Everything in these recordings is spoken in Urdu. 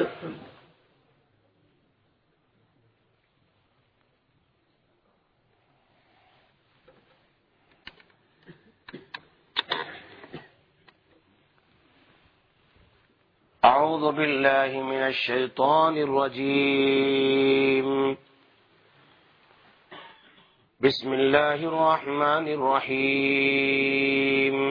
أعوذ بالله من الشيطان الرجيم بسم الله الرحمن الرحيم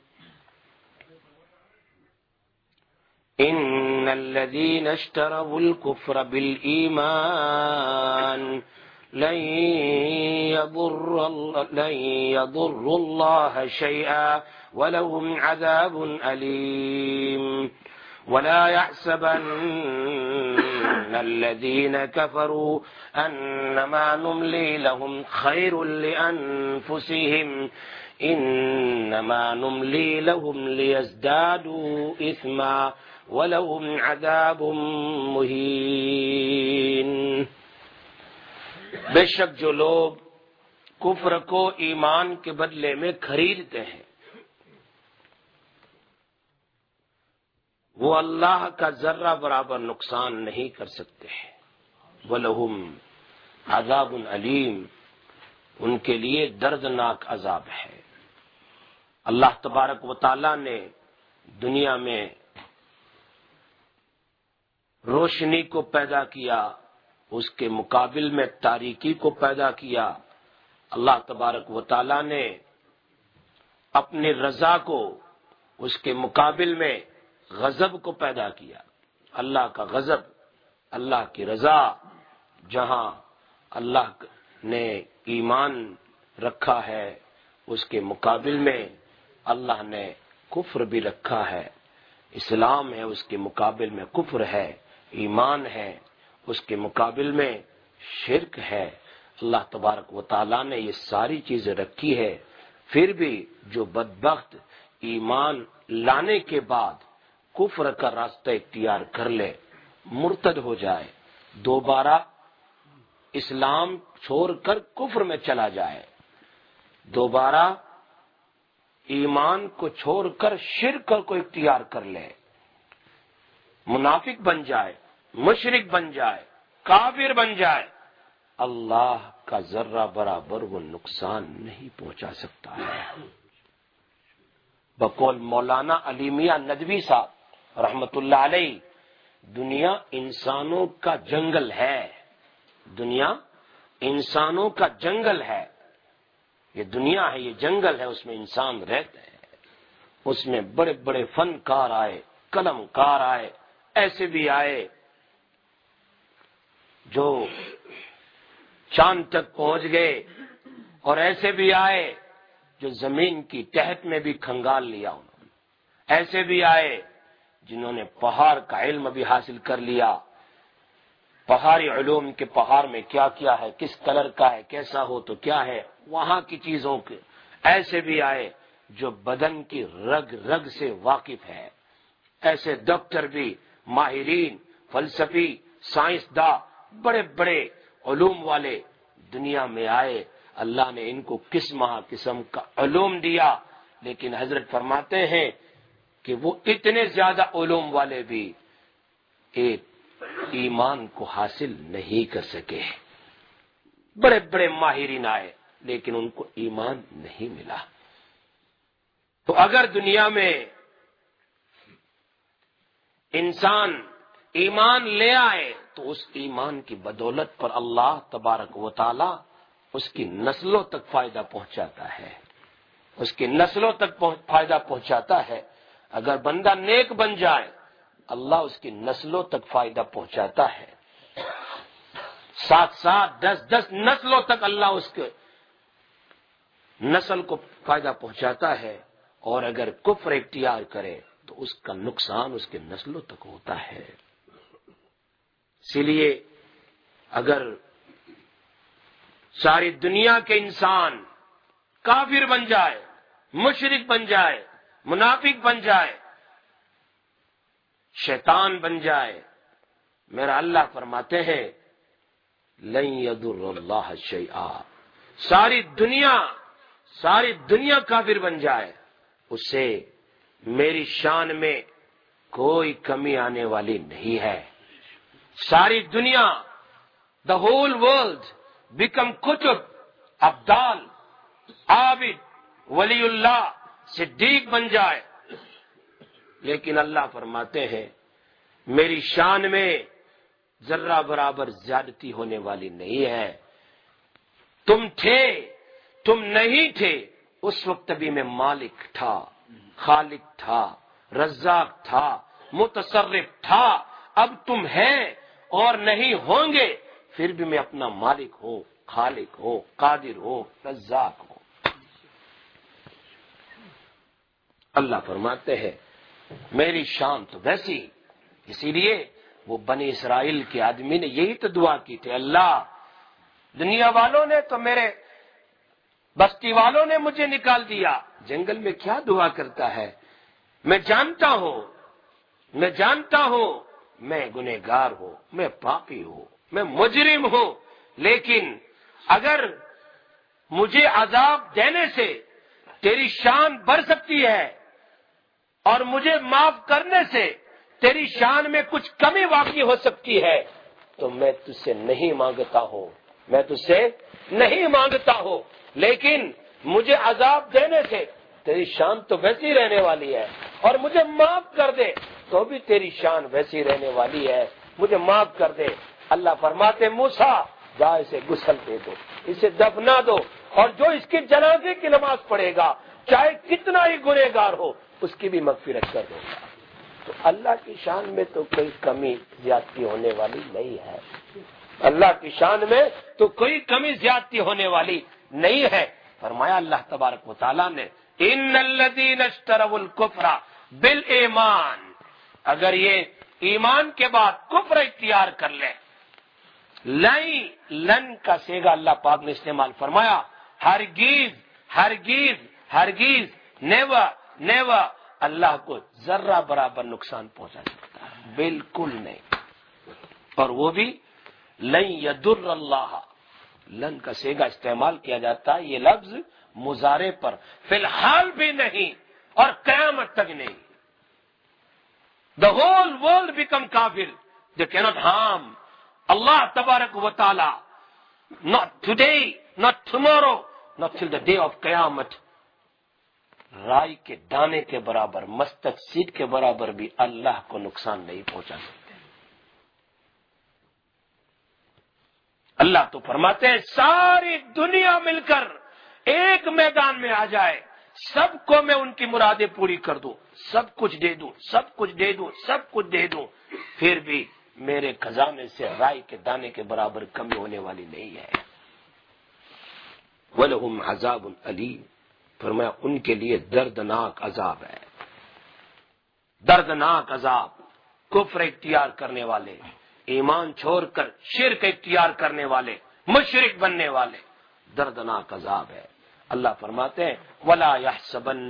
إن الذين اشتروا الكفر بالإيمان لن يضروا الله شيئا ولهم عذاب أليم ولا يحسبن الذين كفروا أنما نملي لهم خير لأنفسهم إنما نملي لهم ليزدادوا إثما ولهم عذاب مهين۔ بے شک جو لوگ کفر کو ایمان کے بدلے میں خریدتے ہیں وہ اللہ کا ذرہ برابر نقصان نہیں کر سکتے ہیں۔ وَلَهُمْ عَذَابٌ عَلِيمٌ، ان کے لیے دردناک عذاب ہے۔ اللہ تبارک و تعالی نے دنیا میں روشنی کو پیدا کیا، اس کے مقابل میں تاریکی کو پیدا کیا۔ اللہ تبارک و تعالی نے اپنی رضا کو اس کے مقابل میں غضب کو پیدا کیا۔ اللہ کا غضب، اللہ کی رضا، جہاں اللہ نے ایمان رکھا ہے اس کے مقابل میں اللہ نے کفر بھی رکھا ہے۔ اسلام ہے، اس کے مقابل میں کفر ہے، ایمان ہے، اس کے مقابل میں شرک ہے۔ اللہ تبارک و تعالیٰ نے یہ ساری چیزیں رکھی ہے، پھر بھی جو بدبخت ایمان لانے کے بعد کفر کا راستہ اختیار کر لے، مرتد ہو جائے، دوبارہ اسلام چھوڑ کر کفر میں چلا جائے، دوبارہ ایمان کو چھوڑ کر شرک کو اختیار کر لے، منافق بن جائے، مشرک بن جائے، کافر بن جائے، اللہ کا ذرہ برابر وہ نقصان نہیں پہنچا سکتا ہے۔ بقول مولانا علی میاں ندوی صاحب رحمت اللہ علیہ، دنیا انسانوں کا جنگل ہے، دنیا انسانوں کا جنگل ہے۔ یہ دنیا ہے، یہ جنگل ہے، اس میں انسان رہتے ہیں، اس میں بڑے بڑے فنکار آئے، قلم کار آئے، ایسے بھی آئے جو چاند تک پہنچ گئے، اور ایسے بھی آئے جو زمین کی تحت میں بھی کھنگال لیا انہوں نے، ایسے بھی آئے جنہوں نے پہاڑ کا علم بھی حاصل کر لیا، پہاڑی علوم کے پہاڑ میں کیا کیا ہے، کس کلر کا ہے، کیسا ہو تو کیا ہے، وہاں کی چیزوں کے ایسے بھی آئے جو بدن کی رگ رگ سے واقف ہے، ایسے ڈاکٹر بھی، ماہرین، فلسفی، سائنسداں، بڑے بڑے علوم والے دنیا میں آئے۔ اللہ نے ان کو قسم کا علوم دیا، لیکن حضرت فرماتے ہیں کہ وہ اتنے زیادہ علوم والے بھی ایک ایمان کو حاصل نہیں کر سکے۔ بڑے بڑے ماہرین آئے لیکن ان کو ایمان نہیں ملا۔ تو اگر دنیا میں انسان ایمان لے آئے تو اس ایمان کی بدولت پر اللہ تبارک و تعالی اس کی نسلوں تک فائدہ پہنچاتا ہے، اس کی نسلوں تک فائدہ پہنچاتا ہے۔ اگر بندہ نیک بن جائے اللہ اس کی نسلوں تک فائدہ پہنچاتا ہے، 7 10 نسلوں تک اللہ اس کے نسل کو فائدہ پہنچاتا ہے، اور اگر کفر اختیار کرے تو اس کا نقصان اس کے نسلوں تک ہوتا ہے۔ اسی لیے اگر ساری دنیا کے انسان کافر بن جائے، مشرک بن جائے، منافق بن جائے، شیطان بن جائے، میرا اللہ فرماتے ہیں لن یضر اللہ شیئا، ساری دنیا کافر بن جائے، اسے میری شان میں کوئی کمی آنے والی نہیں ہے۔ ساری دنیا the whole world become کتب، ابدال، عابد، ولی اللہ، صدیق بن جائے، لیکن اللہ فرماتے ہیں میری شان میں ذرہ برابر زیادتی ہونے والی نہیں ہے۔ تم تھے، تم نہیں تھے، اس وقت بھی میں مالک تھا، خالق تھا، رزاق تھا، متصرف تھا۔ اب تم ہیں اور نہیں ہوں گے، پھر بھی میں اپنا مالک ہوں، خالق ہوں، قادر ہوں، رزاق ہوں۔ اللہ فرماتے ہیں میری شان تو ویسی، اسی لیے وہ بنی اسرائیل کے آدمی نے یہی تو دعا کی تھی، اللہ دنیا والوں نے تو میرے بستی والوں نے مجھے نکال دیا، جنگل میں کیا دعا کرتا ہے؟ میں جانتا ہوں میں گنہگار ہوں، میں پاپی ہوں، میں مجرم ہوں، لیکن اگر مجھے عذاب دینے سے تیری شان بڑھ سکتی ہے اور مجھے معاف کرنے سے تیری شان میں کچھ کمی واقع ہو سکتی ہے تو میں تجھ سے نہیں مانگتا ہوں، لیکن مجھے عذاب دینے سے تیری شان تو ویسی رہنے والی ہے، اور مجھے معاف کر دے تو بھی تیری شان ویسی رہنے والی ہے، مجھے معاف کر دے۔ اللہ فرماتے موسیٰ جا اسے غسل دے دو، اسے دفنا دو، اور جو اس کے جنازے کی نماز پڑھے گا چاہے کتنا ہی گنہگار ہو اس کی بھی مغفرت کر دو گا۔ تو اللہ کی شان میں تو کوئی کمی زیادتی ہونے والی نہیں ہے، اللہ کی شان میں تو کوئی کمی زیادتی ہونے والی نہیں ہے۔ فرمایا اللہ تبارک و تعالیٰ نے ان الذین اشتروا الکفر بالایمان، اگر یہ ایمان کے بعد کفر اختیار کر لے، لن کا صیغہ اللہ پاک نے استعمال فرمایا، ہرگز نیور اللہ کو ذرہ برابر نقصان پہنچا سکتا ہے، بالکل نہیں۔ اور وہ بھی لن یضر اللہ، لن کا صیغہ استعمال کیا جاتا ہے یہ لفظ مضارع پر، فی الحال بھی نہیں اور قیامت تک نہیں۔ The whole world become kafir, they cannot harm Allah tabarak wa ta'ala, not today, not tomorrow, not till the day of قیامت۔ رائی کے دانے کے برابر، مستق سیٹ کے برابر بھی اللہ کو نقصان نہیں پہنچا سکتے۔ اللہ تو فرماتے ہیں ساری دنیا مل کر ایک میدان میں آ جائے، سب کو میں ان کی مرادیں پوری کر دوں، سب کچھ دے دوں، پھر بھی میرے خزانے سے رائی کے دانے کے برابر کمی ہونے والی نہیں ہے۔ وَلَهُمْ عَذَابٌ أَلِيمٌ، فرمایا ان کے لیے دردناک عذاب ہے، دردناک عذاب۔ کفر اختیار کرنے والے، ایمان چھوڑ کر شرک اختیار کرنے والے، مشرک بننے والے، دردناک عذاب ہے۔ اللہ فرماتے ہیں وَلَا يَحْسَبَنَّ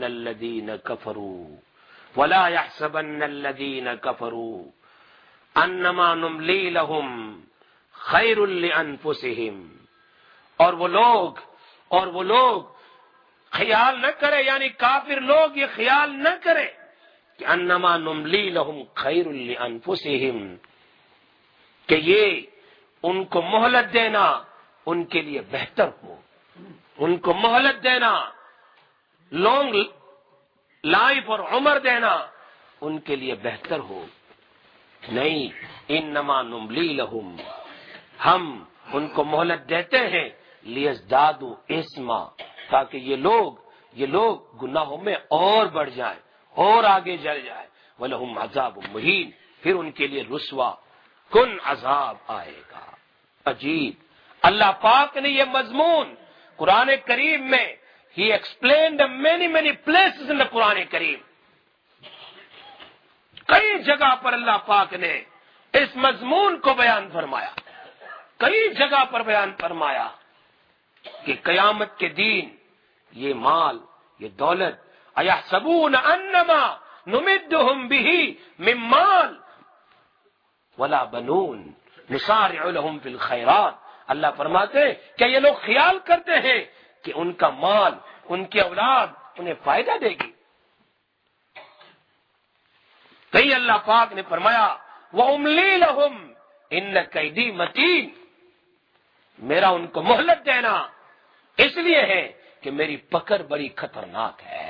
الَّذِينَ كَفَرُوا أَنَّمَا نُمْلِي لَهُمْ خَيْرٌ لِأَنفُسِهِمْ، اور وہ لوگ خیال نہ کرے، یعنی کافر لوگ یہ خیال نہ کرے کہ انما نملی لہم خیر لانفسہم، کہ یہ ان کو مہلت دینا ان کے لیے بہتر ہو، ان کو مہلت دینا، لانگ لائف اور عمر دینا ان کے لیے بہتر ہو۔ نہیں، انما نملی لہم، ہم ان کو مہلت دیتے ہیں لیزدادوا اثما، تاکہ یہ لوگ گناہوں میں اور بڑھ جائیں اور آگے چل جائیں۔ وَلَهُمْ عَذَابٌ مُهِينٌ، پھر ان کے لیے رسوا کن عذاب آئے گا۔ عجیب، اللہ پاک نے یہ مضمون قرآن کریم میں He explained many places in the قرآن کریم، کئی جگہ پر اللہ پاک نے اس مضمون کو بیان فرمایا، کئی جگہ پر بیان فرمایا کہ قیامت کے دن یہ مال، یہ دولت، اَيَحْسَبُونَ أَنَّمَا نُمِدُّهُمْ بِهِ مِن مَّالٍ وَلَا بَنُونَ نُسَارِعُ لَهُمْ فِي الْخَيْرَاتِ، اللہ فرماتے ہیں کہ یہ لوگ خیال کرتے ہیں کہ ان کا مال، ان کی اولاد انہیں فائدہ دے گی۔ کئی اللہ پاک نے فرمایا وَأُمْلِي لَهُمْ، ان قیدی متین، میرا ان کو مہلت دینا اس لیے ہے کہ میری پکڑ بڑی خطرناک ہے،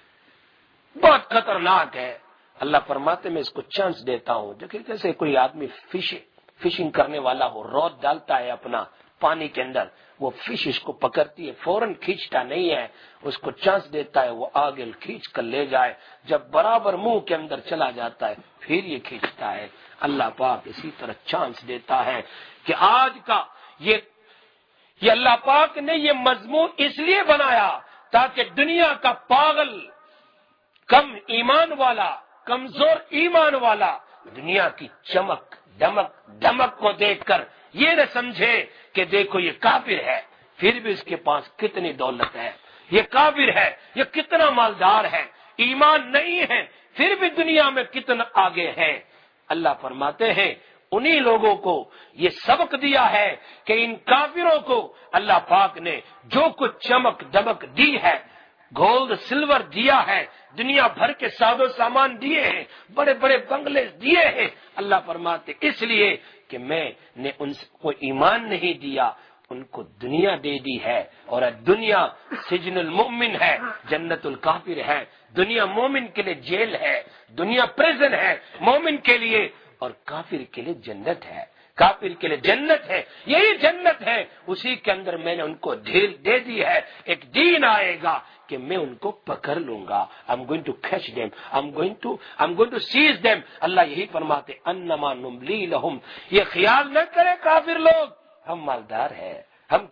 بہت خطرناک ہے۔ اللہ فرماتے میں اس کو چانس دیتا ہوں، جیسے کوئی آدمی فشنگ کرنے والا ہو، رود ڈالتا ہے اپنا پانی کے اندر، وہ فش اس کو پکڑتی ہے، فوراً کھینچتا نہیں ہے، اس کو چانس دیتا ہے وہ آگے کھینچ کر لے جائے، جب برابر منہ کے اندر چلا جاتا ہے پھر یہ کھینچتا ہے۔ اللہ پاک اسی طرح چانس دیتا ہے کہ آج کا یہ اللہ پاک نے یہ مضمون اس لیے بنایا تاکہ دنیا کا پاگل، کم ایمان والا، کمزور ایمان والا دنیا کی چمک دمک کو دیکھ کر یہ نہ سمجھے کہ دیکھو یہ کافر ہے پھر بھی اس کے پاس کتنی دولت ہے، یہ کافر ہے یہ کتنا مالدار ہے، ایمان نہیں ہے پھر بھی دنیا میں کتنا آگے ہے۔ اللہ فرماتے ہیں انہی لوگوں کو یہ سبق دیا ہے کہ ان کافروں کو اللہ پاک نے جو کچھ چمک دمک دی ہے، گولڈ سلور دیا ہے، دنیا بھر کے ساز و سامان دیے ہیں، بڑے بڑے بنگلے دیے ہیں، اللہ فرماتے اس لیے کہ میں نے ان کو ایمان نہیں دیا، ان کو دنیا دے دی ہے، اور دنیا سجن المؤمن ہے، جنت الکافر ہے۔ دنیا مومن کے لیے جیل ہے، دنیا پریزن ہے مومن کے لیے، اور کافر کے لیے جنت ہے، کافر کے لیے جنت ہے، یہی جنت ہے، اسی کے اندر میں نے ان کو ڈھیل دے دی ہے۔ ایک دن آئے گا کہ میں ان کو پکڑ لوں گا، I'm going to catch them, I'm going to seize them۔ اللہ یہی فرماتے انما نملی لہم، یہ خیال نہ کرے کافر لوگ ہم مالدار ہیں، ہم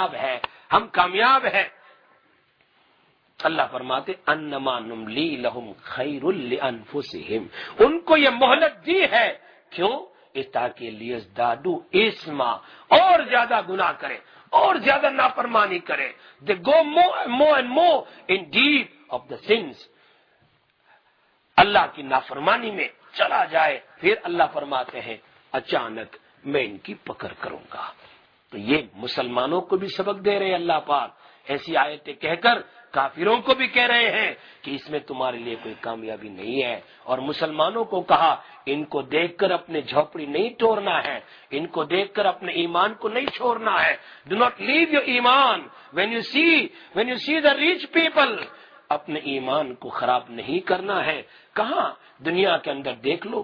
کامیاب ہیں۔ اللہ فرماتے انما نملی لہم خیر لانفسہم، ان کو یہ مہلت دی ہے، کیوں؟ تاکہ لیزدادو اسما، اور زیادہ گناہ کرے، اور زیادہ نافرمانی کرے۔ They go more and more in deep of the sins، اللہ کی نافرمانی میں چلا جائے، پھر اللہ فرماتے ہیں اچانک میں ان کی پکڑ کروں گا۔ تو یہ مسلمانوں کو بھی سبق دے رہے اللہ پاک، ایسی آیتیں کہہ کر کافروں کو بھی کہہ رہے ہیں کہ اس میں تمہارے لیے کوئی کامیابی نہیں ہے، اور مسلمانوں کو کہا ان کو دیکھ کر اپنے جھوپڑی نہیں توڑنا ہے، ان کو دیکھ کر اپنے ایمان کو نہیں چھوڑنا ہے۔ ڈو ناٹ لیو یور ایمان when you see the rich people، اپنے ایمان کو خراب نہیں کرنا ہے۔ کہاں؟ دنیا کے اندر دیکھ لو،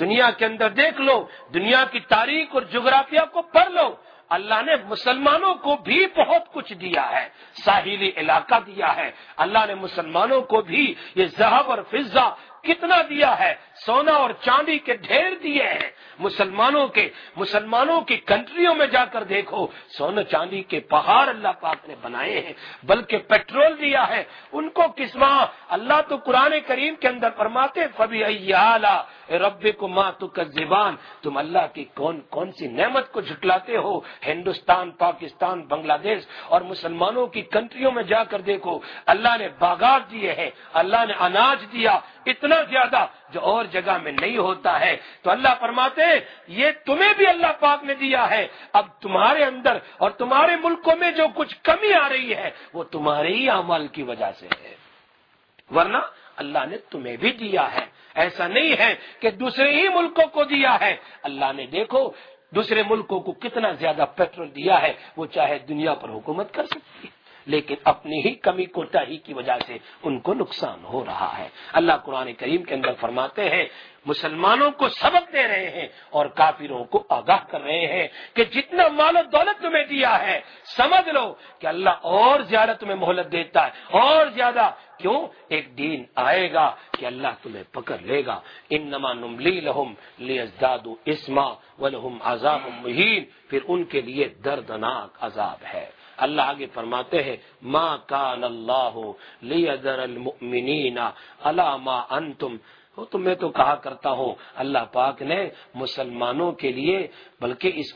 دنیا کی تاریخ اور جغرافیہ کو پڑھ لو، اللہ نے مسلمانوں کو بھی بہت کچھ دیا ہے، ساحلی علاقہ دیا ہے، اللہ نے مسلمانوں کو بھی یہ ذہب اور فضہ کتنا دیا ہے، سونا اور چاندی کے ڈھیر دیے ہیں۔ مسلمانوں کی کنٹریوں میں جا کر دیکھو، سونا چاندی کے پہاڑ اللہ پاک نے بنائے ہیں، بلکہ پیٹرول دیا ہے ان کو کسوا۔ اللہ تو قرآن کریم کے اندر فرماتے فَبِأَيِّ آلَاءِ رَبِّكُمَا تُكَذِّبَانِ، تم اللہ کی کون سی نعمت کو جھٹلاتے ہو۔ ہندوستان، پاکستان، بنگلہ دیش اور مسلمانوں کی کنٹریوں میں جا کر دیکھو، اللہ نے باغات دیے ہیں، اللہ نے اناج دیا اتنا زیادہ جو اور جگہ میں نہیں ہوتا ہے۔ تو اللہ فرماتے ہیں یہ تمہیں بھی اللہ پاک نے دیا ہے، اب تمہارے اندر اور تمہارے ملکوں میں جو کچھ کمی آ رہی ہے وہ تمہارے ہی اعمال کی وجہ سے ہے، ورنہ اللہ نے تمہیں بھی دیا ہے۔ ایسا نہیں ہے کہ دوسرے ہی ملکوں کو دیا ہے، اللہ نے دیکھو دوسرے ملکوں کو کتنا زیادہ پیٹرول دیا ہے، وہ چاہے دنیا پر حکومت کر سکتی ہے، لیکن اپنی ہی کمی کوتاہی کی وجہ سے ان کو نقصان ہو رہا ہے۔ اللہ قرآن کریم کے اندر فرماتے ہیں مسلمانوں کو سبق دے رہے ہیں اور کافروں کو آگاہ کر رہے ہیں کہ جتنا مال و دولت تمہیں دیا ہے سمجھ لو کہ اللہ اور زیادہ تمہیں مہلت دیتا ہے، اور زیادہ کیوں؟ ایک دن آئے گا کہ اللہ تمہیں پکڑ لے گا۔ انما نملی لہم لیزدادوا اسما ولہم عذاب مہین، پھر ان کے لیے دردناک عذاب ہے۔ اللہ آگے فرماتے ہیں ما کان اللہ لیذر المؤمنین علی ما انتم، تو میں تو کہا کرتا ہوں اللہ پاک نے مسلمانوں کے لیے بلکہ اس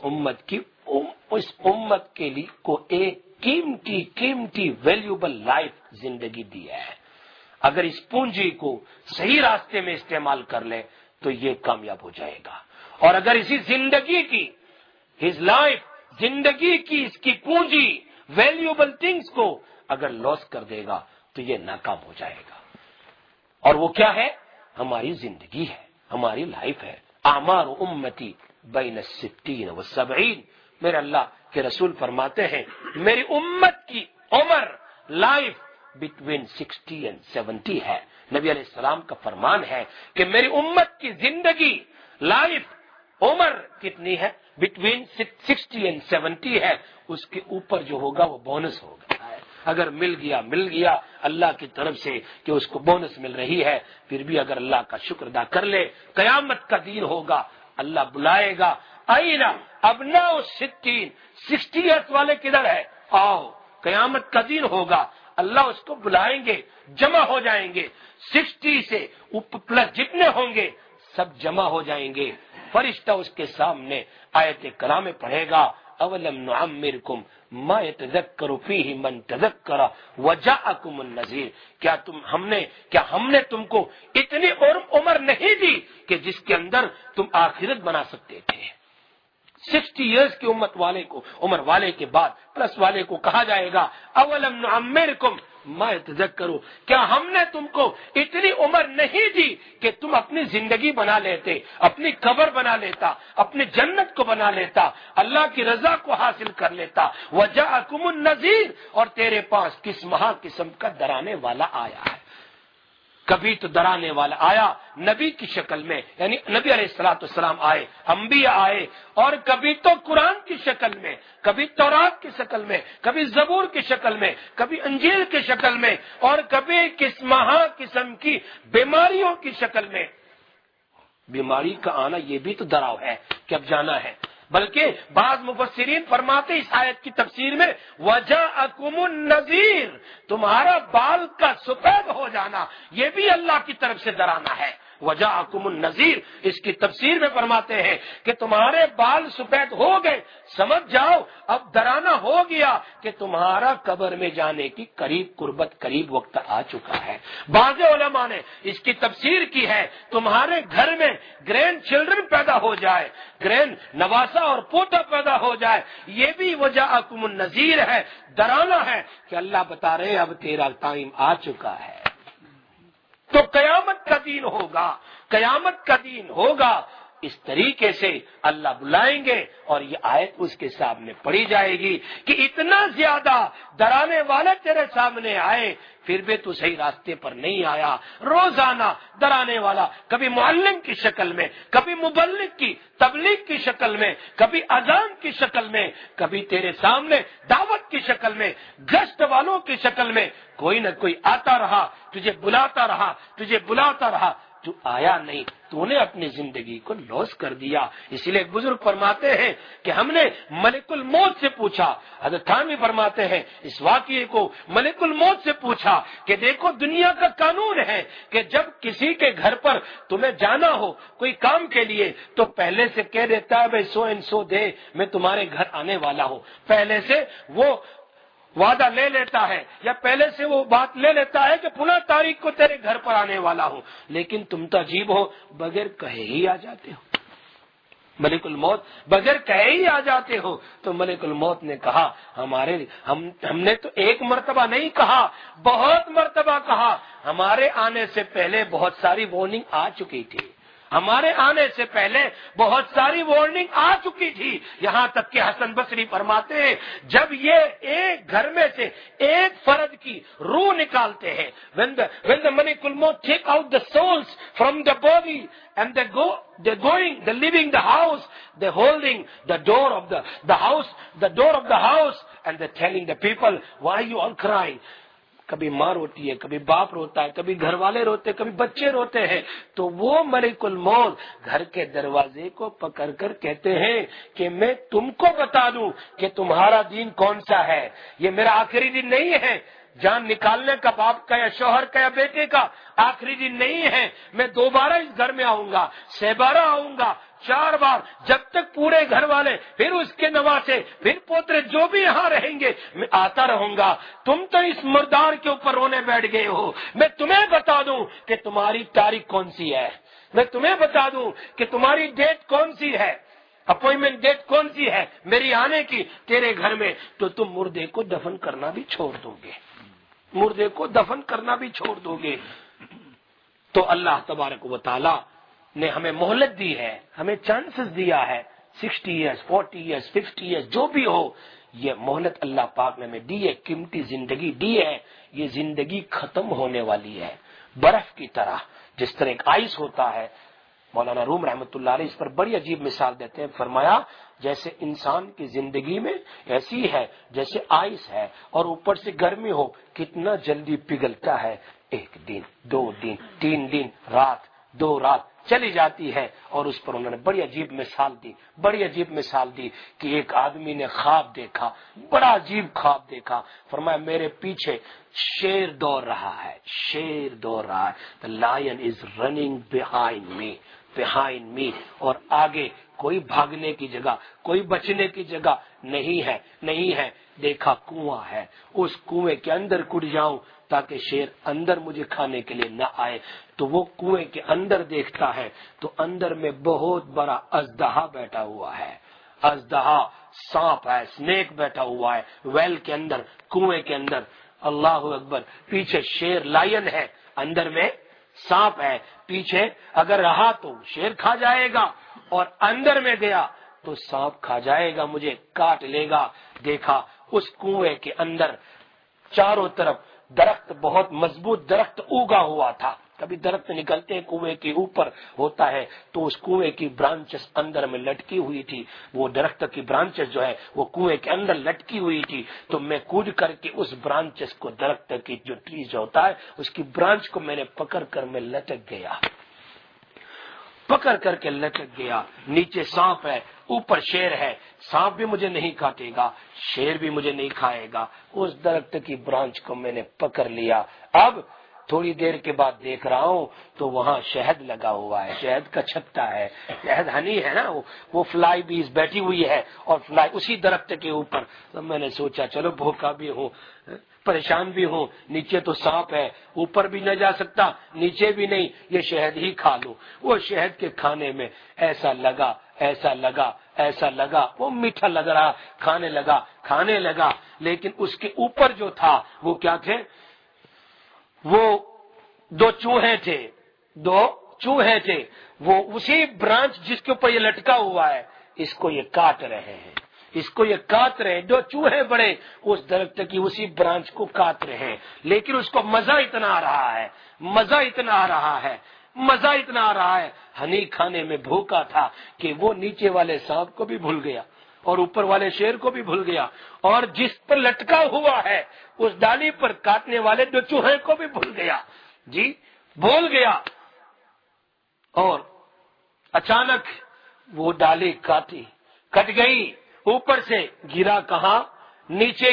امت کے لیے کو ایک قیمتی ویلیوبل لائف زندگی دی ہے۔ اگر اس پونجی کو صحیح راستے میں استعمال کر لے تو یہ کامیاب ہو جائے گا، اور اگر اسی زندگی کی his life زندگی کی اس کی پونجی ویلیوبل تھنگز کو اگر لاس کر دے گا تو یہ ناکام ہو جائے گا۔ اور وہ کیا ہے؟ ہماری زندگی ہے، ہماری لائف ہے۔ आमार उम्मती बैन 60 व 70, मेरे अल्लाह के रसूल फरमाते हैं मेरी उम्मत की उम्र लाइफ बिटवीन 60 एंड 70 है। नबी अलैहिस्सलाम का फरमान है कि मेरी उम्मत की जिंदगी लाइफ उम्र कितनी है, बिटवीन 60 एंड 70 है, उसके ऊपर जो होगा वो बोनस होगा। अगर मिल गया अल्लाह की तरफ से कि उसको बोनस मिल रही है, फिर भी अगर अल्लाह का शुक्र अदा कर ले, कयामत का दिन होगा, अल्लाह बुलाएगा, आईना अबना 60 ईयर्स वाले किधर है, आओ। कयामत का दिन होगा, अल्लाह उसको बुलाएंगे, जमा हो जाएंगे, 60 से ऊपर प्लस जितने होंगे सब जमा हो जाएंगे। फरिश्ता उसके सामने आयत कलाम पढ़ेगा, अवलम नुअम्मिरकुम मा यतज़क्करु फीहि मन तज़क्कर वजाअकुमुन नज़ीर, क्या हमने तुमको इतनी उम्र नहीं दी कि जिसके अंदर तुम आखिरत बना सकते थे। 60 इयर्स की उम्र वाले के बाद प्लस वाले को कहा जाएगा, अवलम नुअम्मिरकुम मा यतज़क्करु, क्या हमने तुमको इतनी उम्र नहीं दी कि तुम अपनी जिंदगी बना लेते, अपनी कब्र बना लेता, अपनी जन्नत को बना लेता, अल्लाह की रजा को हासिल कर लेता। वजाअकुमुन नज़ीर, और तेरे पास किस महा किस्म का डराने वाला आया है। कभी तो डराने वाला आया नबी की शक्ल में, यानी नबी अलैहिस्सलाम आए, अंबिया आए, और कभी तो कुरान की शक्ल में, कभी तौरात की शक्ल में, कभी ज़बूर की शक्ल में, कभी अंजील की शक्ल में, और कभी किस महा किस्म की बीमारियों की शक्ल में। बीमारी का आना ये भी तो डराव है कि अब जाना है। बल्कि बाज़ मुफस्सिरीन फरमाते इस आयत की तफसीर में, वजाअकुमुन नज़ीर, तुम्हारा बाल का सफेद हो जाना ये भी अल्लाह की तरफ से डराना है। वजाअकुमुन नज़ीर इसकी तफसीर में फरमाते हैं कि तुम्हारे बाल सफेद हो गए, समझ जाओ अब डराना हो गया कि तुम्हारा कब्र में जाने की करीब वक्त आ चुका है। बाज़ उलमा ने इसकी तफसीर की है, तुम्हारे घर में ग्रैंड चिल्ड्रन पैदा हो जाए, ग्रैंड नवासा और पोता पैदा हो जाए, ये भी वजाअकुमुन नज़ीर है, डराना है कि अल्लाह बता रहे अब तेरा टाइम आ चुका है। तो कयामत का दिन होगा, कयामत का दिन होगा, इस तरीके से अल्लाह बुलाएंगे और ये आयत उसके सामने पढ़ी जाएगी कि इतना ज्यादा डराने वाले तेरे सामने आए, फिर भी तू सही रास्ते पर नहीं आया। रोजाना डराने वाला, कभी मुअल्लिम की शक्ल में, कभी मुबल्लिग की तबलीग की शक्ल में, कभी अजान की शक्ल में, कभी तेरे सामने दावत की शक्ल में, गश्त वालों की शक्ल में, कोई न कोई आता रहा, तुझे बुलाता रहा, तू आया नहीं, तूने अपनी जिंदगी को लॉस कर दिया। इसलिए बुजुर्ग फरमाते हैं कि हमने मलिकुल मौत से पूछा, हज़रत थानवी फरमाते हैं इस वाक़ये को, मलिकुल मौत से पूछा कि देखो दुनिया का कानून है कि जब किसी के घर पर तुम्हें जाना हो कोई काम के लिए, तो पहले से कह देता है भाई सो एंड सो दे मैं तुम्हारे घर आने वाला हूँ, पहले से वो वादा ले लेता है या पहले से वो बात ले लेता है कि पुनः तारीख को तेरे घर पर आने वाला हूं। लेकिन तुम तो अजीब हो, बगैर कहे ही आ जाते हो। मलिकुल मौत बगैर कहे ही आ जाते हो। तो मलिकुल मौत ने कहा हमने तो एक मर्तबा नहीं कहा, बहुत मर्तबा कहा। हमारे आने से पहले बहुत सारी वार्निंग आ चुकी थी, हमारे आने से पहले बहुत सारी वार्निंग आ चुकी थी। यहाँ तक कि हसन बसरी फरमाते हैं जब ये एक घर में से एक फर्द की रूह निकालते हैं, when the malakul maut take out the souls from the body and they're leaving the house, they're holding the door of the house and they're telling the people, why you all crying? कभी माँ रोती है, कभी बाप रोता है, कभी घर वाले रोते हैं, कभी बच्चे रोते हैं। तो वो मलिकुल मौत घर के दरवाजे को पकड़कर कहते हैं कि मैं तुमको बता दूं कि तुम्हारा दिन कौन सा है। ये मेरा आखिरी दिन नहीं है, जान निकालने का बाप का या शौहर का या बेटे का आखिरी दिन नहीं है। मैं दोबारा इस घर में आऊंगा, 6 बार आऊंगा, 4 बार, जब तक पूरे घर वाले, फिर उसके नवासे, फिर पोतरे जो भी यहाँ रहेंगे, मैं आता रहूंगा। तुम तो इस मुर्दार के ऊपर रोने बैठ गए हो। मैं तुम्हें बता दूं कि तुम्हारी तारीख कौन सी है, मैं तुम्हें बता दूं कि तुम्हारी डेट कौन सी है, अपॉइंटमेंट डेट कौन सी है मेरी आने की तेरे घर में। तो तुम मुर्दे को दफन करना भी छोड़ दोगे, मुर्दे को दफन करना भी छोड़ दोगे। तो अल्लाह तबारक व तआला نے ہمیں مہلت دی ہے، ہمیں چانسز دیا ہے، 60 ایئرز 40 ایئرز 50 ایئرز جو بھی ہو، یہ مہلت اللہ پاک نے ہمیں دی ہے، قیمتی زندگی دی ہے. یہ زندگی ختم ہونے والی ہے، برف کی طرح. جس طرح ایک آئس ہوتا ہے، مولانا روم رحمۃ اللہ علیہ اس پر بڑی عجیب مثال دیتے ہیں. فرمایا جیسے انسان کی زندگی میں ایسی ہے جیسے آئس ہے اور اوپر سے گرمی ہو، کتنا جلدی پگھلتا ہے. 1 دن 2 دن 3 دن، رات 2 رات چلی جاتی ہے. اور اس پر انہوں نے بڑی عجیب مثال دی کہ ایک آدمی نے خواب دیکھا، بڑا عجیب خواب دیکھا. فرمایا میرے پیچھے شیر دوڑ رہا ہے. The lion is running behind me. اور آگے کوئی بھاگنے کی جگہ، کوئی بچنے کی جگہ نہیں ہے. دیکھا کنواں ہے، اس کنویں کے اندر کود جاؤں تاکہ شیر اندر مجھے کھانے کے لیے نہ آئے. تو وہ کنویں کے اندر دیکھتا ہے تو اندر میں بہت بڑا اژدہا بیٹھا ہوا ہے. اژدہا سانپ ہے، اسنیک بیٹھا ہوا ہے ویل کے اندر، کنویں کے اندر. اللہ اکبر. پیچھے شیر لائن ہے، اندر میں سانپ ہے. پیچھے اگر رہا تو شیر کھا جائے گا اور اندر میں گیا تو سانپ کھا جائے گا، مجھے کاٹ لے گا. دیکھا اس کنویں کے اندر چاروں طرف درخت، بہت مضبوط درخت اگا ہوا تھا. کبھی درخت نکلتے ہیں کنویں کے اوپر ہوتا ہے تو اس کنویں کی برانچز اندر میں لٹکی ہوئی تھی. وہ درخت کی برانچز جو ہے وہ کنویں کے اندر لٹکی ہوئی تھی. تو میں کود کر کے اس برانچز کو، درخت کی جو ٹری جو ہوتا ہے اس کی برانچ کو میں نے پکڑ کر میں لٹک گیا. نیچے سانپ ہے، اوپر شیر ہے. سانپ بھی مجھے نہیں کاٹے گا، شیر بھی مجھے نہیں کھائے گا. اس درخت کی برانچ کو میں نے پکڑ لیا. اب تھوڑی دیر کے بعد دیکھ رہا ہوں تو وہاں شہد لگا ہوا ہے، شہد کا چھتا ہے، شہد ہنی ہے نا، وہ فلائی بیز بیٹھی ہوئی ہے اور فلائی اسی درخت کے اوپر. تو میں نے سوچا چلو بھوکا بھی ہوں، پریشان بھی ہوں، نیچے تو سانپ ہے، اوپر بھی نہ جا سکتا نیچے بھی نہیں، یہ شہد ہی کھا لوں. وہ شہد کے کھانے میں ایسا لگا وہ میٹھا لگ رہا. کھانے لگا لیکن اس کے اوپر جو تھا وہ کیا تھے؟ وہ 2 چوہے تھے. وہ اسی برانچ جس کے اوپر یہ لٹکا ہوا ہے اس کو یہ کاٹ رہے ہیں. 2 چوہے بڑے اس درخت کی اسی برانچ کو کاٹ رہے ہیں. لیکن اس کو مزہ اتنا آ رہا ہے ہنی کھانے میں بھوکا تھا کہ وہ نیچے والے سانپ کو بھی بھول گیا اور اوپر والے شیر کو بھی بھول گیا اور جس پر لٹکا ہوا ہے اس ڈالی پر کاٹنے والے 2 چوہے کو بھی بھول گیا. اور اچانک وہ ڈالی کٹ گئی. اوپر سے گرا کہاں؟ نیچے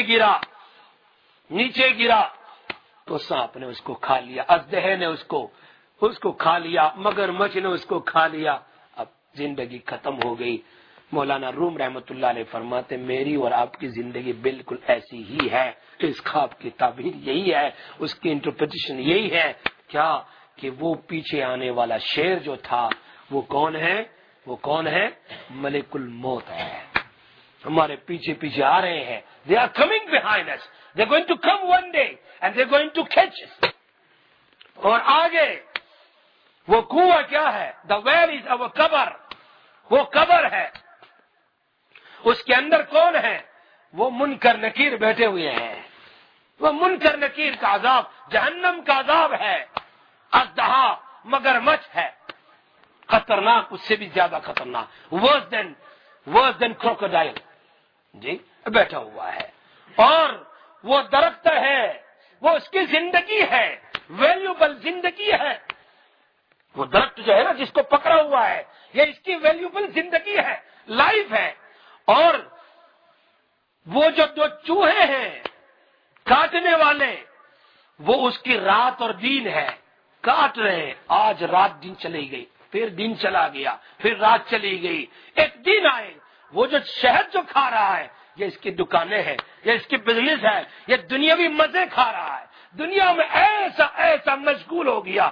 گرا تو سانپ نے اس کو کھا لیا، اژدہے نے اس کو کھا لیا، مگرمچھ نے اس کو کھا لیا. اب زندگی ختم ہو گئی. مولانا روم رحمت اللہ علیہ فرماتے میری اور آپ کی زندگی بالکل ایسی ہی ہے. اس خواب کی تعبیر یہی ہے، اس کی انٹرپریٹیشن یہی ہے. کیا کہ وہ پیچھے آنے والا شیر جو تھا وہ کون ہے؟ ملک الموت ہے. ہمارے پیچھے آ رہے ہیں. They are coming behind us. They are going to come one day and they are going to catch us. اور آگے وہ کنواں کیا ہے؟ The well is our قبر. وہ قبر ہے. اس کے اندر کون ہے؟ وہ منکر نکیر بیٹھے ہوئے ہیں. وہ منکر نکیر کا عذاب جہنم کا عذاب ہے. اژدہا مگرمچھ ہے، خطرناک، اس سے بھی زیادہ خطرناک. worse than crocodile. جی بیٹھا ہوا ہے. اور وہ درخت ہے، وہ اس کی زندگی ہے، ویلیوبل زندگی ہے. وہ درخت جو ہے نا جس کو پکڑا ہوا ہے یہ اس کی ویلیوبل زندگی ہے، لائف ہے. اور وہ جو 2 چوہے ہیں کاٹنے والے وہ اس کی رات اور دن ہے، کاٹ رہے ہیں. آج رات دن چلی گئی، پھر دن چلا گیا، پھر رات چلی گئی. ایک دن آئے وہ جو شہد جو کھا رہا ہے یہ اس کی دکانیں ہیں، یہ اس کی بزنس ہے، یہ دنیاوی مزے کھا رہا ہے. دنیا میں ایسا ایسا مشغول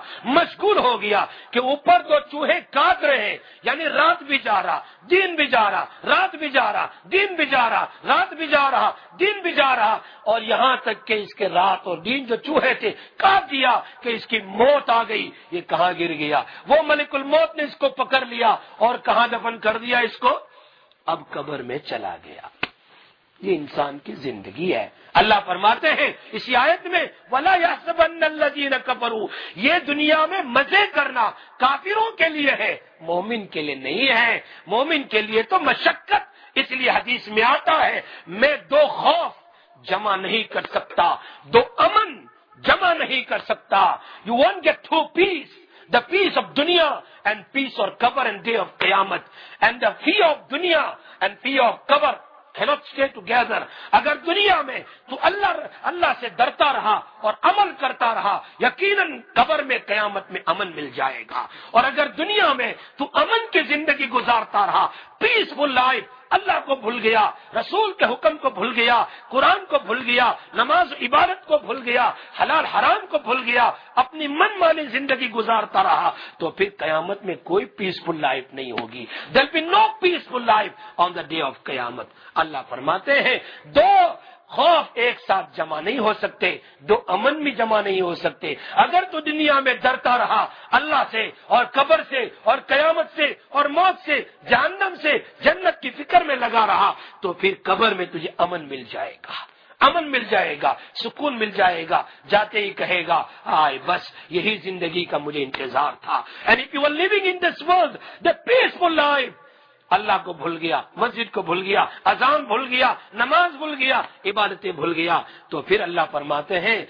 ہو گیا کہ اوپر تو چوہے کاٹ رہے ہیں، یعنی رات بھی جا رہا، دن بھی جا رہا، رات بھی جا رہا، دن بھی جا رہا، رات بھی جا رہا، دن بھی جا رہا، اور یہاں تک کہ اس کے رات اور دن جو چوہے تھے کاٹ دیا کہ اس کی موت آ گئی۔ یہ کہاں گر گیا؟ وہ ملک الموت نے اس کو پکڑ لیا اور کہاں دفن کر دیا اس کو؟ اب قبر میں چلا گیا۔ یہ انسان کی زندگی ہے۔ اللہ فرماتے ہیں اسی آیت میں وَلَا يَحْسَبَنَّ الَّذِينَ كَفَرُوا، یہ دنیا میں مزے کرنا کافروں کے لیے ہے، مومن کے لیے نہیں ہے۔ مومن کے لیے تو مشقت، اس لیے حدیث میں آتا ہے میں دو خوف جمع نہیں کر سکتا، دو امن جمع نہیں کر سکتا۔ You won't get two peace. The peace of dunya and peace of qabr and day of qiyamah. And the fear of dunya and fear of qabr cannot stay together. اگر دنیا میں تو اللہ سے ڈرتا رہا اور عمل کرتا رہا، یقیناً قبر میں قیامت میں امن مل جائے گا۔ اور اگر دنیا میں تو امن کی زندگی گزارتا رہا، پیسفل لائف، اللہ کو بھول گیا، رسول کے حکم کو بھول گیا، قرآن کو بھول گیا، نماز عبادت کو بھول گیا، حلال حرام کو بھول گیا، اپنی من مانی زندگی گزارتا رہا، تو پھر قیامت میں کوئی پیسفل لائف نہیں ہوگی۔ there will be no peaceful life on the day of قیامت۔ اللہ فرماتے ہیں دو خوف ایک ساتھ جمع نہیں ہو سکتے، دو امن بھی جمع نہیں ہو سکتے۔ اگر تو دنیا میں ڈرتا رہا اللہ سے اور قبر سے اور قیامت سے اور موت سے، جہنم سے، جنت کی فکر میں لگا رہا، تو پھر قبر میں تجھے امن مل جائے گا، امن مل جائے گا، سکون مل جائے گا، جاتے ہی کہے گا آئے بس یہی زندگی کا مجھے انتظار تھا۔ And if you are living in this world the peaceful life، اللہ کو بھول گیا، مسجد کو بھول گیا، اذان بھول گیا، نماز بھول گیا، عبادتیں بھول گیا، تو پھر اللہ فرماتے ہیں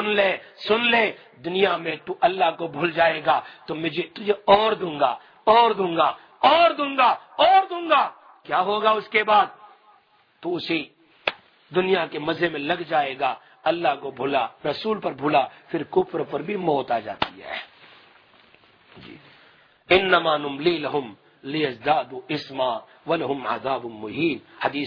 سن لے دنیا میں تو اللہ کو بھول جائے گا تو مجھے تجھے اور دوں گا، اور دوں گا، اور دوں گا، اور دوں گا۔ کیا ہوگا اس کے بعد؟ تو اسی دنیا کے مزے میں لگ جائے گا، اللہ کو بھولا، رسول پر بھولا، پھر کفر پر بھی موت آ جاتی ہے۔ جی انما نملی لہم لیزدادوا اثما ولہم عذاب مہین،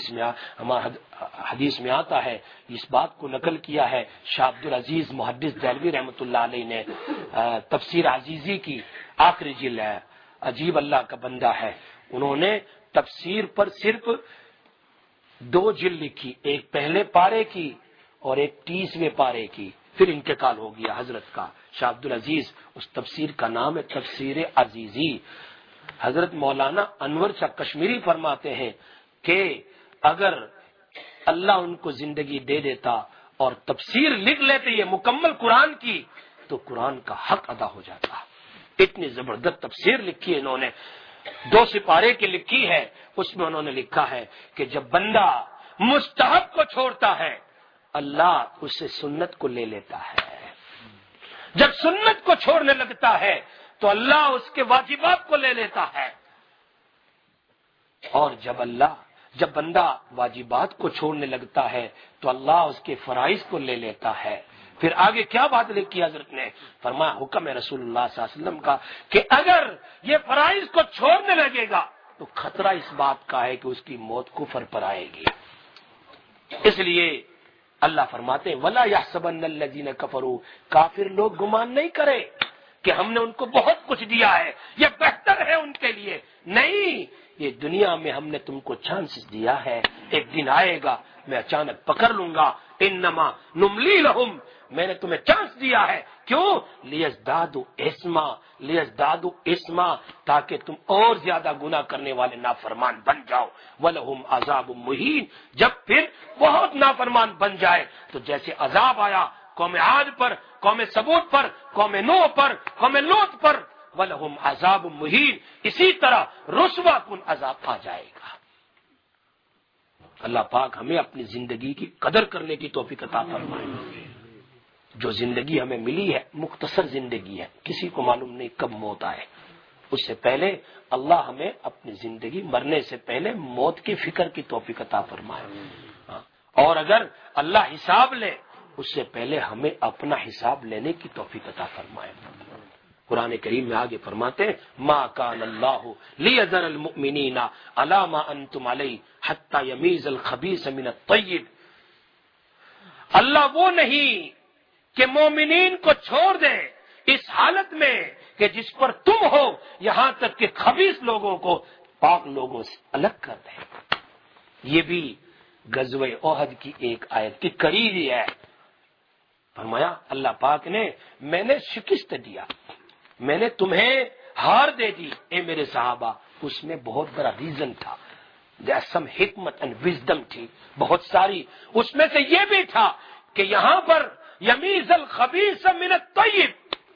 حدیث میں آتا ہے، اس بات کو نقل کیا ہے شاہ عبدالعزیز محدث دہلوی رحمۃ اللہ علیہ نے تفسیر عزیزی کی آخری جلد ہے، عجیب اللہ کا بندہ ہے، انہوں نے تفسیر پر صرف 2 جلد لکھی، ایک پہلے پارے کی اور ایک 30ویں پارے کی، پھر انتقال ہو گیا حضرت کا۔ شاہ عبدالعزیز، اس تفسیر کا نام ہے تفسیر عزیزی۔ حضرت مولانا انور شاہ کشمیری فرماتے ہیں کہ اگر اللہ ان کو زندگی دے دیتا اور تفسیر لکھ لیتے یہ مکمل قرآن کی، تو قرآن کا حق ادا ہو جاتا۔ اتنی زبردست تفسیر لکھی ہے انہوں نے، 2 سپارے کی لکھی ہے، اس میں انہوں نے لکھا ہے کہ جب بندہ مستحب کو چھوڑتا ہے اللہ اس سے سنت کو لے لیتا ہے، جب سنت کو چھوڑنے لگتا ہے تو اللہ اس کے واجبات کو لے لیتا ہے، اور جب بندہ واجبات کو چھوڑنے لگتا ہے تو اللہ اس کے فرائض کو لے لیتا ہے۔ پھر آگے کیا بات لکھی حضرت نے؟ فرمایا حکم ہے رسول اللہ صلی اللہ علیہ وسلم کا کہ اگر یہ فرائض کو چھوڑنے لگے گا تو خطرہ اس بات کا ہے کہ اس کی موت کفر پر آئے گی۔ اس لیے اللہ فرماتے ہیں وَلَا يَحْسَبَنَّ الَّذِينَ كَفَرُوا، کافر لوگ گمان نہیں کرے کہ ہم نے ان کو بہت کچھ دیا ہے، یہ بہتر ہے ان کے لیے، نہیں، یہ دنیا میں ہم نے تم کو چانس دیا ہے، ایک دن آئے گا میں اچانک پکڑ لوں گا، انما نملی لہم، میں نے تمہیں چانس دیا ہے، کیوں؟ لیزدادوا اسما، تاکہ تم اور زیادہ گناہ کرنے والے نافرمان بن جاؤ، ولہم عذاب مہین، جب پھر بہت نافرمان بن جائے تو جیسے عذاب آیا قوم عاد پر، قوم ثمود پر، قوم نوح پر، قوم لوط پر، وَلَهُمْ عَذَابٌ مُّهِينٌ، اسی طرح رسوا کن عذاب آ جائے گا۔ اللہ پاک ہمیں اپنی زندگی کی قدر کرنے کی توفیق عطا فرمائے۔ جو زندگی ہمیں ملی ہے مختصر زندگی ہے، کسی کو معلوم نہیں کب موت آئے، اس سے پہلے اللہ ہمیں اپنی زندگی مرنے سے پہلے موت کی فکر کی توفیق عطا فرمائے، اور اگر اللہ حساب لے اس سے پہلے ہمیں اپنا حساب لینے کی توفیق عطا فرمائے۔ قرآن کریم میں آگے فرماتے ہیں ما کان اللہ لیذر المؤمنین علی ما انتم علیہ حتی یمیز الخبیث من الطیب، اللہ وہ نہیں کہ مومنین کو چھوڑ دیں اس حالت میں کہ جس پر تم ہو، یہاں تک کہ خبیث لوگوں کو پاک لوگوں سے الگ کر دیں۔ یہ بھی غزوہ احد کی ایک آیت کی قریب ہی ہے۔ فرمایا اللہ پاک نے، میں نے شکست دیا، میں نے تمہیں ہار دے دی اے میرے صحابہ، اس میں بہت بڑا ریزن تھا، سم حکمت اینڈ وزڈم تھی بہت ساری، اس میں سے یہ بھی تھا کہ یہاں پر یمیز الخبیث من الطیب،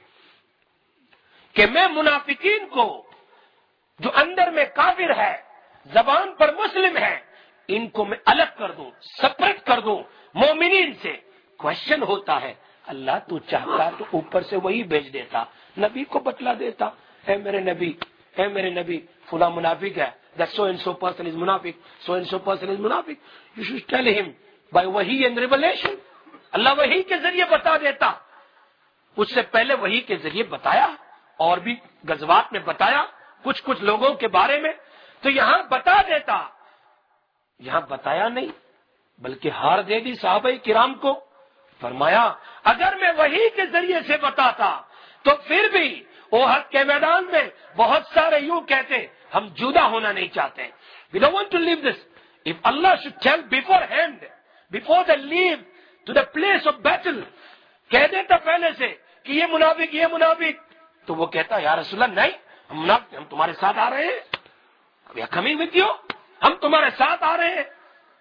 کہ میں منافقین کو جو اندر میں کافر ہے، زبان پر مسلم ہے، ان کو میں الگ کر دوں، سپریٹ کر دوں مومنین سے۔ کوشچن ہوتا ہے، اللہ تو چاہتا تو اوپر سے وہی بھیج دیتا، نبی کو بتلا دیتا، اے میرے نبی، اے میرے نبی، فلاں منافق ہے، that so and so person is منافق، so and so person is منافق، you should tell him by وحی and revelation۔ اللہ وحی کے ذریعے بتا دیتا، اس سے پہلے وحی کے ذریعے بتایا، اور بھی غزوات میں بتایا کچھ لوگوں کے بارے میں، تو یہاں بتا دیتا، یہاں بتایا نہیں بلکہ ہار دے دی صحابہ کرام کو۔ فرمایا اگر میں وحی کے ذریعے سے بتاتا تو پھر بھی احد کے میدان میں بہت سارے یوں کہتے ہم جدا ہونا نہیں چاہتے، we don't want to leave this۔ if Allah should tell beforehand, before they leave to the place of battle، کہہ دیتا پہلے سے کہ یہ منافق یہ منافق، تو وہ کہتا یا رسول اللہ نہیں، ہم منافق، ہم تمہارے ساتھ آ رہے ہیں، we are coming with you، ہم تمہارے ساتھ آ رہے ہیں۔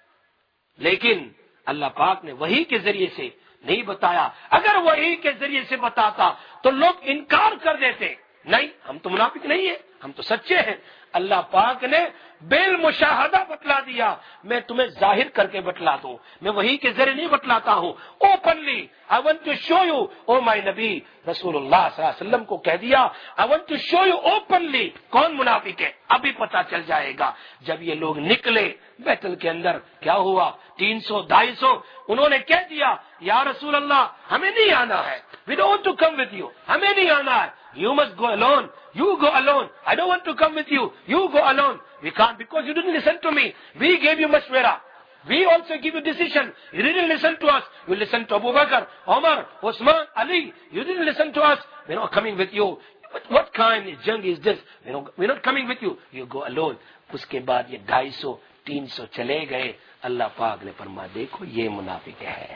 لیکن اللہ پاک نے وحی کے ذریعے سے نہیں بتایا، اگر وحی کے ذریعے سے بتاتا تو لوگ انکار کر دیتے، نہیں ہم تو منافق نہیں ہیں، ہم تو سچے ہیں۔ اللہ پاک نے بالمشاہدہ بتلا دیا، میں تمہیں ظاہر کر کے بتلا دوں، میں وحی کے ذریعے نہیں بتلاتا ہوں، openly I want to show you، oh my نبی رسول اللہ صلی اللہ علیہ وسلم کو کہہ دیا I want to show you openly کون منافق ہے، ابھی پتا چل جائے گا۔ جب یہ لوگ نکلے بیتل کے اندر کیا ہوا، 300 250 انہوں نے کہہ دیا یا رسول اللہ ہمیں نہیں آنا ہے، we don't want to come with you، ہمیں نہیں آنا ہے، you must go alone، you go alone، I don't want to come with you، you go alone، we can't because you didn't listen to me، we gave you مشورہ، we also give you decision، you didn't listen to us، you listened to Abu Bakr، Umar، Usman، Ali، you didn't listen to us، we're not coming with you۔ what kind of jung is this، we're not coming with you، you go alone۔ اس کے بعد یہ 250 300 چلے گئے، اللہ پاک نے فرمایا دیکھو یہ منافق ہے۔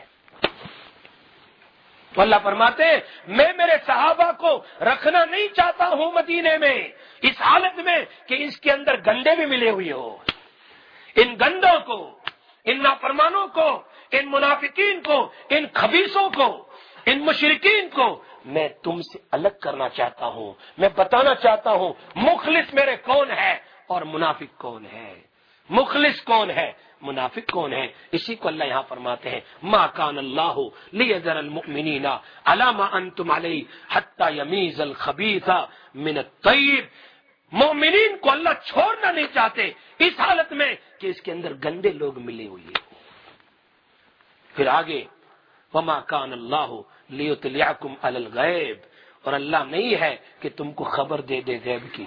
تو اللہ فرماتے ہیں میں میرے صحابہ کو رکھنا نہیں چاہتا ہوں مدینے میں اس حالت میں کہ اس کے اندر گندے بھی ملے ہوئے ہو، ان گندوں کو، ان نافرمانوں کو، ان منافقین کو، ان خبیثوں کو، ان مشرکین کو میں تم سے الگ کرنا چاہتا ہوں، میں بتانا چاہتا ہوں مخلص میرے کون ہے اور منافق کون ہے، مخلص کون ہے منافق کون ہے۔ اسی کو اللہ یہاں فرماتے ہیں ما کان اللہ لیذر المؤمنین علی ما انتم علیہ حتی یمیز الخبیث من الطیب، مومنین کو اللہ چھوڑنا نہیں چاہتے اس حالت میں کہ اس کے اندر گندے لوگ ملے ہوئے ہیں۔ پھر آگے وما کان اللہ لیطلعکم علی الغیب، اور اللہ نہیں ہے کہ تم کو خبر دے دے غیب کی،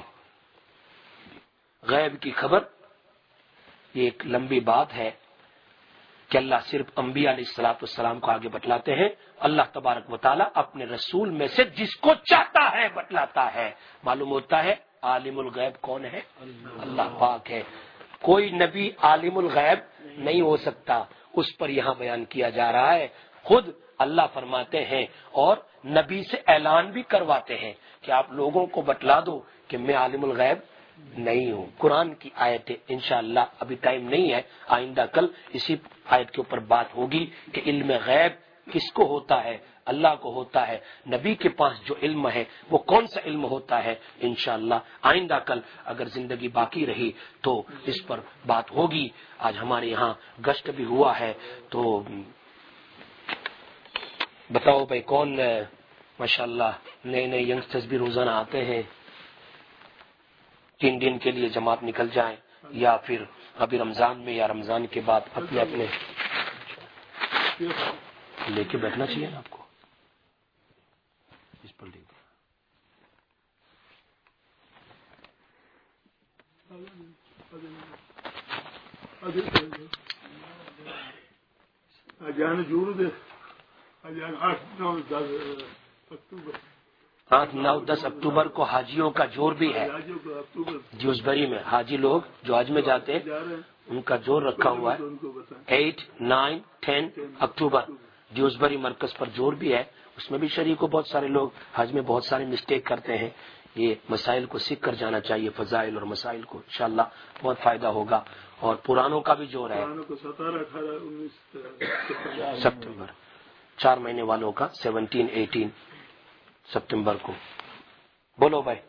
غیب کی خبر یہ ایک لمبی بات ہے کہ اللہ صرف انبیاء علیہ الصلوۃ والسلام کو آگے بتلاتے ہیں، اللہ تبارک و تعالیٰ اپنے رسول میں سے جس کو چاہتا ہے بتلاتا ہے۔ معلوم ہوتا ہے عالم الغیب کون ہے، اللہ پاک ہے، کوئی نبی عالم الغیب نہیں ہو سکتا، اس پر یہاں بیان کیا جا رہا ہے۔ خود اللہ فرماتے ہیں اور نبی سے اعلان بھی کرواتے ہیں کہ آپ لوگوں کو بتلا دو کہ میں عالم الغیب نہیں ہوں۔ قرآن کی آیتیں انشاءاللہ ابھی ٹائم نہیں ہے، آئندہ کل اسی آیت کے اوپر بات ہوگی کہ علم غیب کس کو ہوتا ہے، اللہ کو ہوتا ہے، نبی کے پاس جو علم ہے وہ کون سا علم ہوتا ہے، انشاءاللہ آئندہ کل اگر زندگی باقی رہی تو اس پر بات ہوگی۔ آج ہمارے یہاں گشت بھی ہوا ہے، تو بتاؤ بھائی کون ماشاءاللہ نئے نئے ینگسٹرز بھی روزانہ آتے ہیں، 3 دن کے لیے جماعت نکل جائیں یا پھر ابھی رمضان میں یا رمضان کے بعد اپنے اپنے لے کے بیٹھنا چاہیے نا آپ کو، اس پر لے کے اجان جور دے 8, 9, 10 اکتوبر کو حاجیوں کا جور بھی ہے ڈیوزبری میں. حاجی لوگ جو حج میں جاتے ہیں ان کا جور رکھا ہوا ہے. 8, 9, 10 اکتوبر ڈیوزبری مرکز پر جور بھی ہے. اس میں بھی شریک ہو. بہت سارے لوگ حج میں بہت سارے مسٹیک کرتے ہیں. یہ مسائل کو سیکھ کر جانا چاہیے, فضائل اور مسائل کو. انشاءاللہ بہت فائدہ ہوگا. اور پرانوں کا بھی جور ہے 17 سپتمبر, 4 مہینے والوں کا 17, 18 سپتمبر کو. بولو بھائی.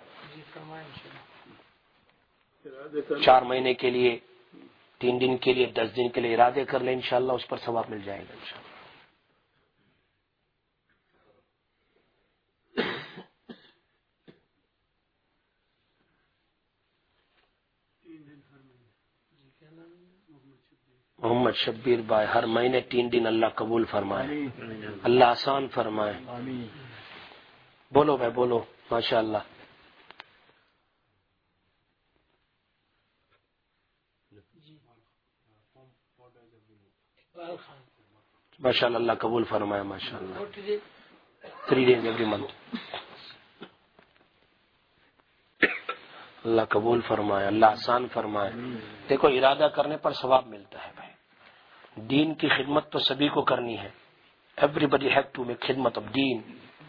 4 مہینے کے لیے, 3 دن کے لیے, 10 دن کے لیے ارادے کر لیں, انشاءاللہ اس پر ثواب مل جائے گا انشاءاللہ. محمد شبیر بھائی, ہر مہینے 3 دن اللہ قبول فرمائے, اللہ آسان فرمائے. بولو بھائی بولو, ماشاء اللہ. ماشاء اللہ, اللہ قبول فرمائے. ماشاء اللہ. 3 days ایوری منتھ. اللہ قبول فرمائے, اللہ آسان فرمائے. دیکھو ارادہ کرنے پر ثواب ملتا ہے بھائی. دین کی خدمت تو سبھی کو کرنی ہے. Everybody have to make خدمت آف دین.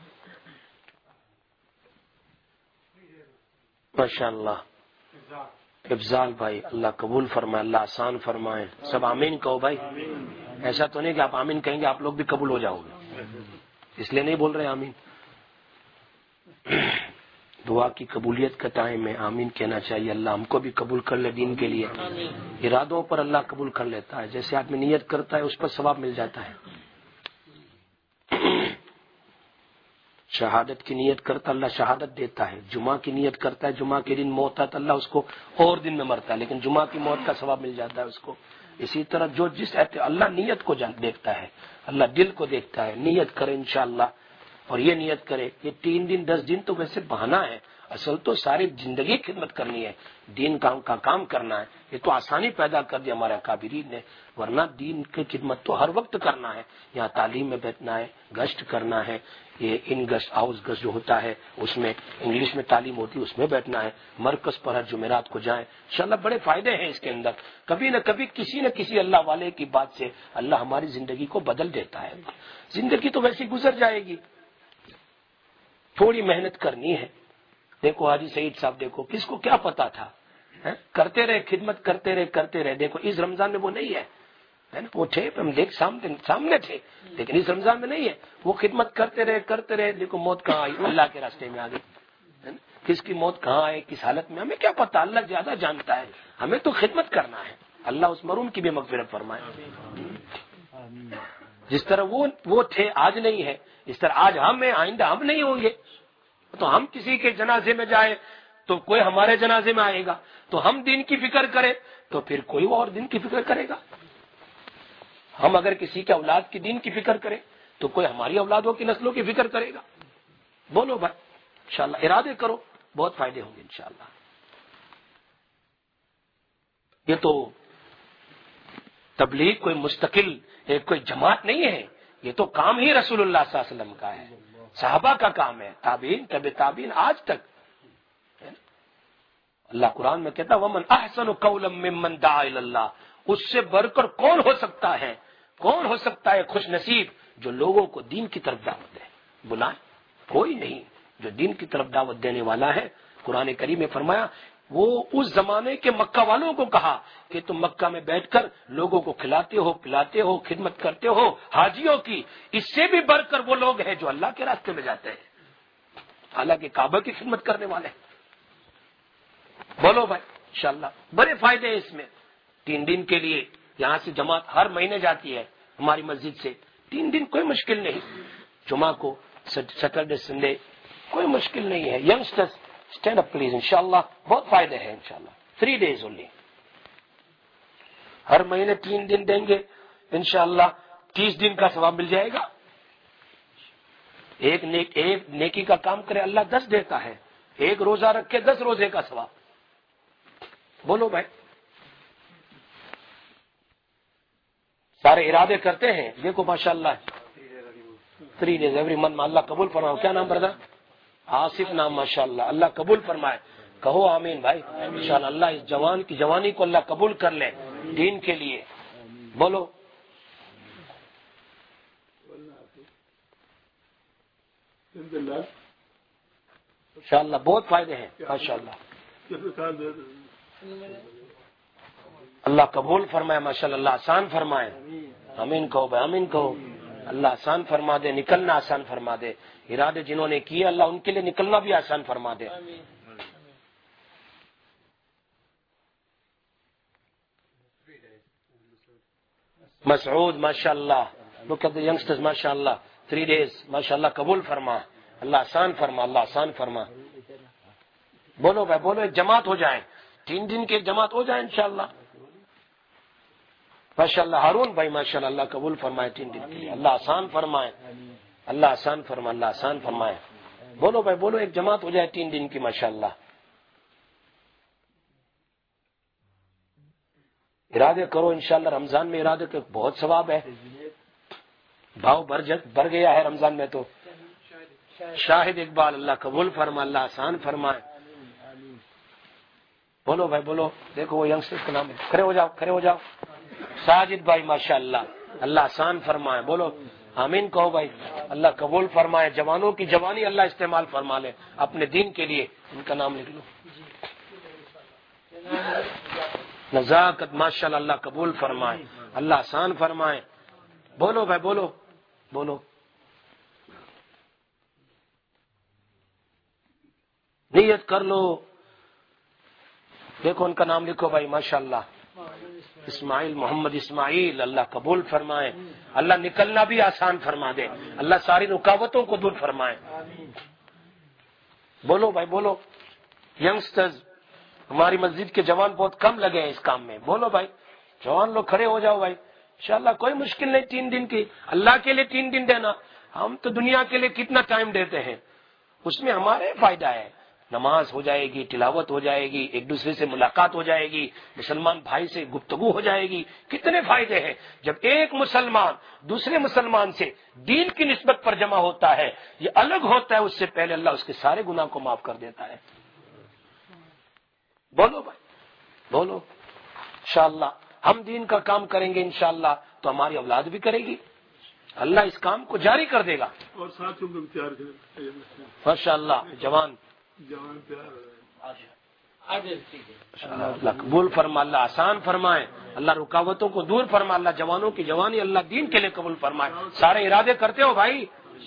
ماشاء اللہ. افضال بھائی, اللہ قبول فرمائے, اللہ آسان فرمائے. سب آمین کہو بھائی. ایسا تو نہیں کہ آپ آمین کہیں گے آپ لوگ بھی قبول ہو جاؤ گے, اس لیے نہیں بول رہے آمین. دعا کی قبولیت کا ٹائم ہے, آمین کہنا چاہیے. اللہ ہم کو بھی قبول کر لے دین کے لیے. ارادوں پر اللہ قبول کر لیتا ہے. جیسے آدمی نیت کرتا ہے اس پر ثواب مل جاتا ہے. شہادت کی نیت کرتا اللہ شہادت دیتا ہے. جمعہ کی نیت کرتا ہے, جمعہ کے دن موت ہے تو اللہ اس کو اور دن میں مرتا ہے, لیکن جمعہ کی موت کا ثواب مل جاتا ہے اس کو. اسی طرح جو جس اللہ نیت کو دیکھتا ہے, اللہ دل کو دیکھتا ہے. نیت کرے انشاءاللہ, اور یہ نیت کرے. یہ 3 دن 10 دن تو ویسے بہانہ ہے, اصل تو ساری زندگی خدمت کرنی ہے, دین کا کام کرنا ہے. یہ تو آسانی پیدا کر دی ہمارے اکابرین نے, ورنہ دین کی خدمت تو ہر وقت کرنا ہے. یہاں تعلیم میں بیٹھنا ہے, گشت کرنا ہے. یہ ان گشت ہاؤس گشت جو ہوتا ہے اس میں انگلش میں تعلیم ہوتی ہے, اس میں بیٹھنا ہے. مرکز پر ہر جمعرات کو جائیں, انشاءاللہ بڑے فائدے ہیں اس کے اندر. کبھی نہ کبھی کسی نہ کسی اللہ والے کی بات سے اللہ ہماری زندگی کو بدل دیتا ہے. زندگی تو ویسی گزر جائے گی, تھوڑی محنت کرنی ہے. دیکھو حاجی سعید صاحب, دیکھو کس کو کیا پتا تھا, کرتے رہے خدمت کرتے رہے. دیکھو اس رمضان میں وہ نہیں ہے, وہ تھے ہم دیکھ سامنے تھے, لیکن اس رمضان میں نہیں ہے. وہ خدمت کرتے رہے. دیکھو موت کہاں آئی, اللہ کے راستے میں آ گئی. کس کی موت کہاں آئے, کس حالت میں, ہمیں کیا پتا, اللہ زیادہ جانتا ہے. ہمیں تو خدمت کرنا ہے. اللہ اس مرحوم کی بھی مغفرت فرمائے. جس طرح وہ تھے آج نہیں ہے, اس طرح آج ہم ہیں, آئندہ ہم نہیں ہوں گے. تو ہم کسی کے جنازے میں جائیں تو کوئی ہمارے جنازے میں آئے گا, تو ہم دین کی فکر کریں تو پھر کوئی اور دین کی فکر کرے گا. ہم اگر کسی کے اولاد کی دین کی فکر کریں تو کوئی ہماری اولادوں کی نسلوں کی فکر کرے گا. بولو بھائی, انشاءاللہ ارادے کرو, بہت فائدے ہوں گے انشاءاللہ. یہ تو تبلیغ کوئی مستقل کوئی جماعت نہیں ہے, یہ تو کام ہی رسول اللہ صلی اللہ علیہ وسلم کا ہے, صحابہ کا کام ہے, تابعین تبع تابعین آج تک. اللہ قرآن میں کہتا ومن احسن قولا ممن دعا الی اللہ, اس سے بڑھ کر کون ہو سکتا ہے خوش نصیب جو لوگوں کو دین کی طرف دعوت دے. بلائیں, کوئی نہیں جو دین کی طرف دعوت دینے والا ہے. قرآن کریم میں فرمایا, وہ اس زمانے کے مکہ والوں کو کہا کہ تم مکہ میں بیٹھ کر لوگوں کو کھلاتے ہو پلاتے ہو خدمت کرتے ہو حاجیوں کی, اس سے بھی بڑھ کر وہ لوگ ہیں جو اللہ کے راستے میں جاتے ہیں, حالانکہ کعبہ کی خدمت کرنے والے. بولو بھائی, انشاءاللہ بڑے فائدے ہیں اس میں. 3 دن کے لیے یہاں سے جماعت ہر مہینے جاتی ہے ہماری مسجد سے. 3 دن کوئی مشکل نہیں, جمعہ کو سیٹرڈے سنڈے کوئی مشکل نہیں ہے. ینگسٹرز اسٹینڈ اپ پلیز, انشاءاللہ بہت فائدے ہیں انشاءاللہ. 3 days اونلی, ہر مہینے 3 دن دیں گے انشاءاللہ 30 دن کا ثواب مل جائے گا. ایک نیکی کا کام کرے اللہ 10 دیتا ہے, ایک روزہ رکھ کے 10 روزے کا ثواب. بولو بھائی, سارے ارادے کرتے ہیں. دیکھو ماشاءاللہ 3 days every month. اللہ قبول فرمائے. کیا نام بردا؟ آصف نام. ماشاءاللہ. اللہ قبول فرمائے. کہو آمین بھائی. انشاءاللہ اللہ اس جوان کی جوانی کو اللہ قبول کر لے دین کے لیے. بولو. انشاءاللہ بہت فائدے ہیں ماشاءاللہ. اللہ قبول فرمائے ماشاءاللہ. اللہ آسان فرمائے. آمین کہو بھائی. آمین کہو. اللہ آسان فرما دے. نکلنا آسان فرما دے. ارادے جنہوں نے کیے اللہ ان کے لیے نکلنا بھی آسان فرما دے. مسعود ماشاءاللہ. لوک ایٹ دی ینگسٹرز ماشاءاللہ. 3 days ماشاءاللہ. قبول فرما. اللہ آسان فرما. اللہ آسان فرما. بولو بھائی بولو. ایک جماعت ہو جائیں. 3 دن کی ایک جماعت ہو جائے انشاءاللہ. ماشاءاللہ. ہارون بھائی ماشاءاللہ. اللہ قبول فرمائے 3 دن کے لیے. اللہ آسان فرمائے. اللہ آسان فرمائے. اللہ آسان فرمائے. بولو بھائی بولو. ایک جماعت ہو جائے 3 دن کی ماشاءاللہ. ارادے کرو انشاءاللہ. رمضان میں ارادے کا بہت ثواب ہے. بھاؤ بھر گیا ہے رمضان میں تو. شاہد اقبال. اللہ قبول فرما. اللہ آسان فرمائے. بولو بھائی بولو. دیکھو وہ ینگسٹر کا نام ہے. کھڑے ہو جاؤ. کھڑے ہو جاؤ. ساجد بھائی ماشاءاللہ. اللہ آسان فرمائے. بولو آمین کہو بھائی. اللہ قبول فرمائے. جوانوں کی جوانی اللہ استعمال فرما لے اپنے دین کے لیے. ان کا نام لکھ لو. نزاکت ماشاءاللہ. اللہ قبول فرمائے. اللہ آسان فرمائے. بولو بھائی بولو. بولو. نیت کر لو. دیکھو ان کا نام لکھو بھائی ماشاءاللہ. اسماعیل محمد اسماعیل. اللہ قبول فرمائے. اللہ نکلنا بھی آسان فرما دے. اللہ ساری رکاوٹوں کو دور فرمائے. بولو بھائی بولو. ینگسٹرز ہماری مسجد کے جوان بہت کم لگے ہیں اس کام میں. بولو بھائی. جوان لوگ کھڑے ہو جاؤ بھائی. انشاءاللہ کوئی مشکل نہیں. 3 دن کی اللہ کے لیے 3 دن دینا. ہم تو دنیا کے لیے کتنا ٹائم دیتے ہیں. اس میں ہمارے فائدہ ہے. نماز ہو جائے گی. تلاوت ہو جائے گی. ایک دوسرے سے ملاقات ہو جائے گی. مسلمان بھائی سے گفتگو ہو جائے گی. کتنے فائدے ہیں. جب ایک مسلمان دوسرے مسلمان سے دین کی نسبت پر جمع ہوتا ہے یہ الگ ہوتا ہے. اس سے پہلے اللہ اس کے سارے گناہ کو معاف کر دیتا ہے. بولو بھائی بولو. انشاءاللہ ہم دین کا کام کریں گے انشاءاللہ تو ہماری اولاد بھی کرے گی. اللہ اس کام کو جاری کر دے گا. اور ساتھیوں کو بھی تیار کریں ماشاءاللہ. جوان اللہ قبول فرما. اللہ آسان فرمائے. اللہ رکاوٹوں کو دور فرما. اللہ جوانوں کی جوانی اللہ دین کے لیے قبول فرمائے. سارے ارادے کرتے ہو بھائی.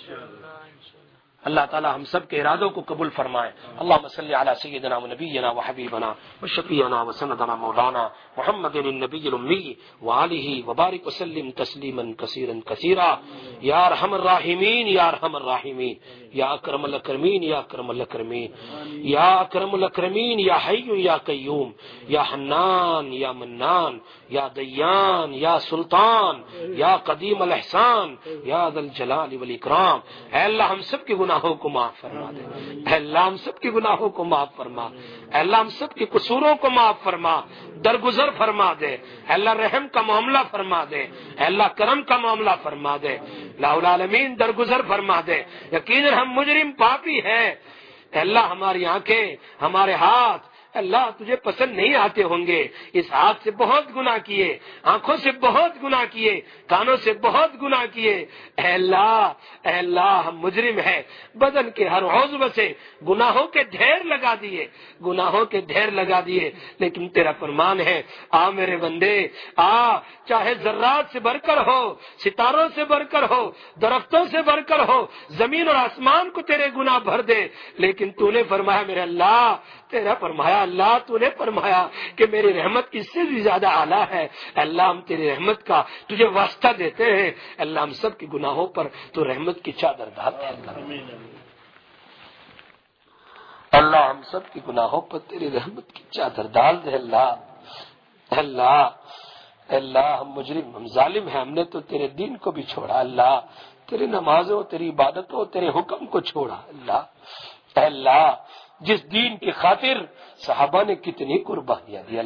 اللہ تعالی ہم سب کے ارادوں کو قبول فرمائے. اللهم صل علی سیدنا و نبینا و حبیبنا و شفیعنا و سندنا مولانا محمد النبی الامی و آلہ وبارک وسلم تسلیما کثیرا کثیرا. یا ارحم الراحمین یا ارحم الراحمین یا اکرم الاکرمین یا اکرم الاکرمین یا اکرم الاکرمین یا حی یا قیوم یا حنان یا منان یا دیان یا سلطان یا قدیم الاحسان یا ذا الجلال والاکرام. اے اللہ ہم سب کے گناہوں کو معاف فرما دے. اے اللہ ہم سب کے گناہوں کو معاف فرما. اے اللہ ہم سب کے قصوروں کو معاف فرما. درگزر فرما دے. اے اللہ رحم کا معاملہ فرما دے. اے اللہ کرم کا معاملہ فرما دے. لا العالمین درگزر فرما دے. یقیناً ہم مجرم پاپی ہیں. اے اللہ ہماری آنکھیں ہمارے ہاتھ اللہ تجھے پسند نہیں آتے ہوں گے. اس ہاتھ سے بہت گناہ کیے. آنکھوں سے بہت گناہ کیے. کانوں سے بہت گناہ کیے. اے اللہ ہم مجرم ہیں. بدن کے ہر عضو سے گناہوں کے ڈھیر لگا دیے. گناہوں کے ڈھیر لگا دیے. لیکن تیرا فرمان ہے آ میرے بندے آ. چاہے ذرات سے بڑھ کر ہو, ستاروں سے بڑھ کر ہو, درختوں سے بڑھ کر ہو, زمین اور آسمان کو تیرے گناہ بھر دے. لیکن تو نے فرمایا میرے اللہ, تیرا فرمایا اللہ تو نے فرمایا کہ میری رحمت اس سے بھی زیادہ اعلیٰ ہے. اللہ ہم تیری رحمت کا تجھے واسطہ دیتے ہیں. اللہ ہم سب کے گناہوں پر تو رحمت کی چادر ڈال دے. اللہ ہم سب کے گناہوں پر تیری رحمت کی چادر ڈال دے. اللہ ہم مجرم ہم ظالم ہیں. ہم نے تو تیرے دین کو بھی چھوڑا. اللہ تیری نمازوں تیری عبادتوں تیرے حکم کو چھوڑا. اللہ جس دین کی خاطر صحابہ نے کتنی قربانیاں دی.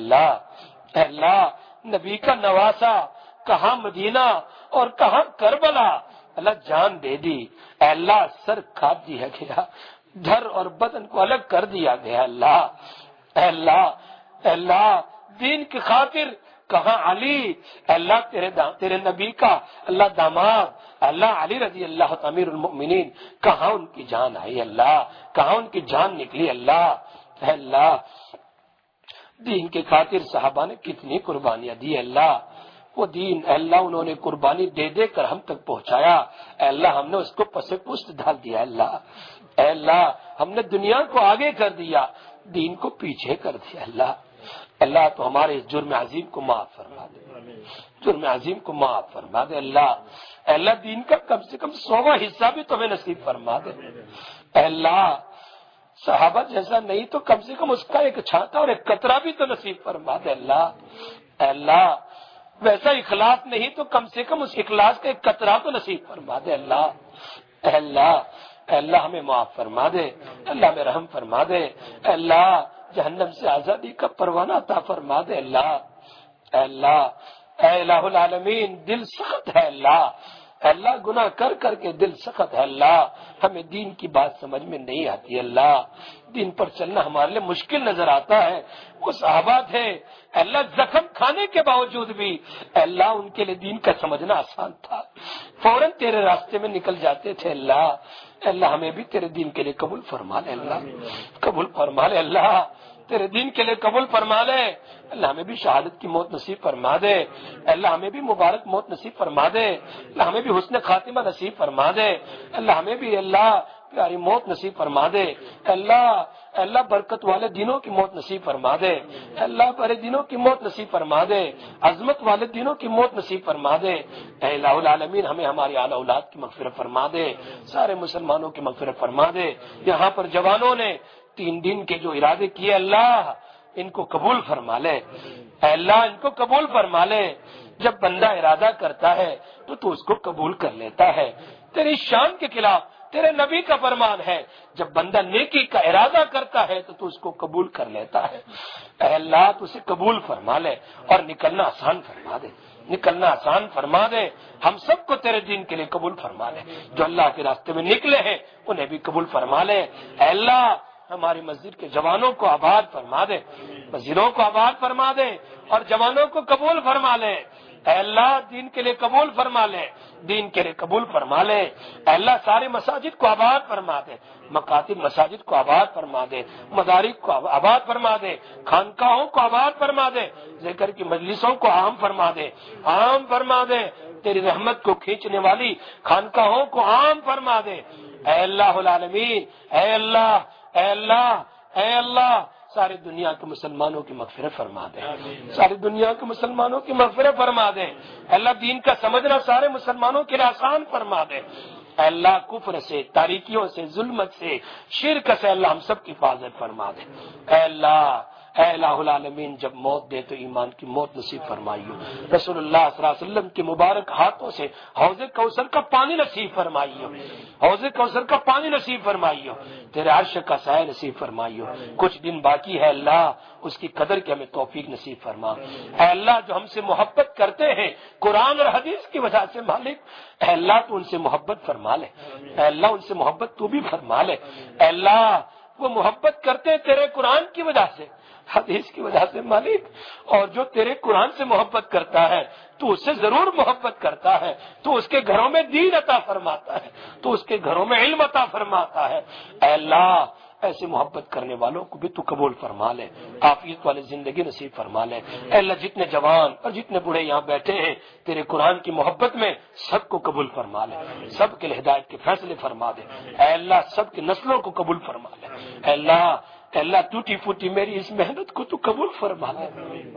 اللہ نبی کا نواسا کہاں مدینہ اور کہاں کربلا. اللہ جان دے دی، اے اللہ سر کاٹ دیا گیا، دھر اور بدن کو الگ کر دیا گیا، اللہ اے اللہ اے اللہ دین کی خاطر کہاں علی، اے اللہ تیرے نبی کا اللہ داماد اللہ علی رضی اللہ امیر المؤمنین، کہاں ان کی جان آئی اللہ، کہاں ان کی جان نکلی اللہ، اے اللہ دین کے خاطر صحابہ نے کتنی قربانیاں دی اللہ، وہ دین اے اللہ انہوں نے قربانی دے دے کر ہم تک پہنچایا، اے اللہ ہم نے اس کو پس پشت ڈال دیا اللہ، اے اللہ ہم نے دنیا کو آگے کر دیا، دین کو پیچھے کر دیا اللہ، اللہ تو ہمارے اس جرم عظیم کو معاف فرما دے، جرم عظیم کو معاف فرما دے اللہ، اے اللہ دین کا کم سے کم 100واں حصہ بھی تمہیں نصیب فرما دے، اے اللہ صحابہ جیسا نہیں تو کم سے کم اس کا ایک چھانٹا اور ایک قطرہ بھی تو نصیب فرما دے اللہ، اے اللہ ویسا اخلاص نہیں تو کم سے کم اس اخلاص کا ایک قطرہ تو نصیب فرما دے اللہ، اے اللہ اے اللہ ہمیں معاف فرما دے، اللہ ہمیں رحم فرما دے، اے اللہ جہنم سے آزادی کا پروانہ عطا فرما دے اللہ، اے اللہ اے الہ العالمین دل سخت ہے اللہ، اے اللہ گناہ کر کر کے دل سخت ہے اللہ، ہمیں دین کی بات سمجھ میں نہیں آتی اللہ، دین پر چلنا ہمارے لیے مشکل نظر آتا ہے، وہ صحابہ تھے اے اللہ زخم کھانے کے باوجود بھی اے اللہ ان کے لیے دین کا سمجھنا آسان تھا، فوراً تیرے راستے میں نکل جاتے تھے اللہ، اے اللہ ہمیں بھی تیرے دین کے لیے قبول فرما لے اللہ، قبول فرما لے اللہ، تیرے دین کے لیے قبول فرما لے اللہ، ہمیں بھی شہادت کی موت نصیب فرما دے اللہ، ہمیں بھی مبارک موت نصیب فرما دے اللہ، ہمیں بھی حسن خاتمہ نصیب فرما دے اللہ، ہمیں بھی اللہ پیاری موت نصیب فرما دے اللہ، اللہ برکت والے دنوں کی موت نصیب فرما دے اللہ، بڑے دنوں کی موت نصیب فرما دے، عظمت والے دنوں کی موت نصیب فرما دے، اے الہ العالمین ہمیں ہماری اعلی اولاد کی مغفرت فرما دے، سارے مسلمانوں کی مغفرت فرما دے، یہاں پر جوانوں نے 3 دن کے جو ارادے کیے اللہ ان کو قبول فرما لے، اے اللہ ان کو قبول فرما لے، جب بندہ ارادہ کرتا ہے تو اس کو قبول کر لیتا ہے، تیری شان کے خلاف تیرے نبی کا فرمان ہے جب بندہ نیکی کا ارادہ کرتا ہے تو اس کو قبول کر لیتا ہے، اے اللہ تو اسے قبول فرما لے اور نکلنا آسان فرما دے، نکلنا آسان فرما دے، ہم سب کو تیرے دین کے لیے قبول فرما لے، جو اللہ کے راستے میں نکلے ہیں انہیں بھی قبول فرما لے، اے اللہ ہماری مسجد کے جوانوں کو آباد فرما دے، مسجدوں کو آباد فرما دے اور جوانوں کو قبول فرما لے، اے اللہ دین کے لیے قبول فرما لے، دین کے لیے قبول فرما لے، اے اللہ سارے مساجد کو آباد فرما دے، مکاتب مساجد کو آباد فرما دے، مدارس کو آباد فرما دے، خانقاہوں کو آباد فرما دے، ذکر کی مجلسوں کو عام فرما دے، عام فرما دے، تیری رحمت کو کھینچنے والی خانقاہوں کو عام فرما دے، اے اللہ العالمین اے اللہ اے اللہ اے اللہ ساری دنیا کے مسلمانوں کی مغفرت فرما دے، ساری دنیا کے مسلمانوں کی مغفرت فرما دے، اللہ دین کا سمجھنا سارے مسلمانوں کے لیے آسان فرما دے، اے اللہ کفر سے، تاریکیوں سے، ظلمت سے، شرک سے اللہ ہم سب کی حفاظت فرما دے، اے اللہ اے الہ العالمین جب موت دے تو ایمان کی موت نصیب فرمائیو، رسول اللہ صلی اللہ علیہ وسلم کے مبارک ہاتھوں سے حوض کوثر کا پانی نصیب فرمائیو، حوض کوثر کا پانی نصیب فرمائیو، تیرے عرش کا سایہ نصیب فرمائیو، کچھ دن باقی ہے اللہ اس کی قدر کی ہمیں توفیق نصیب فرما، اے اللہ جو ہم سے محبت کرتے ہیں قرآن اور حدیث کی وجہ سے مالک، اے اللہ تو ان سے محبت فرما لے، اے اللہ ان سے محبت تو بھی فرما لے، اے اللہ وہ محبت کرتے ہیں تیرے قرآن کی وجہ سے، حدیث کی وجہ سے مالک، اور جو تیرے قرآن سے محبت کرتا ہے تو اس سے ضرور محبت کرتا ہے، تو اس کے گھروں میں دین عطا فرماتا ہے، تو اس کے گھروں میں علم عطا فرماتا ہے، اے اللہ ایسے محبت کرنے والوں کو بھی تو قبول فرما لے، عافیت والی زندگی نصیب فرما لے، اے اللہ جتنے جوان اور جتنے بوڑھے یہاں بیٹھے ہیں تیرے قرآن کی محبت میں سب کو قبول فرما لے، سب کے لیے ہدایت کے فیصلے فرما دے، اے اللہ سب کی نسلوں کو قبول فرما لے، اے اللہ ٹوٹی پھوٹی میری اس محنت کو تو قبول فرما لے،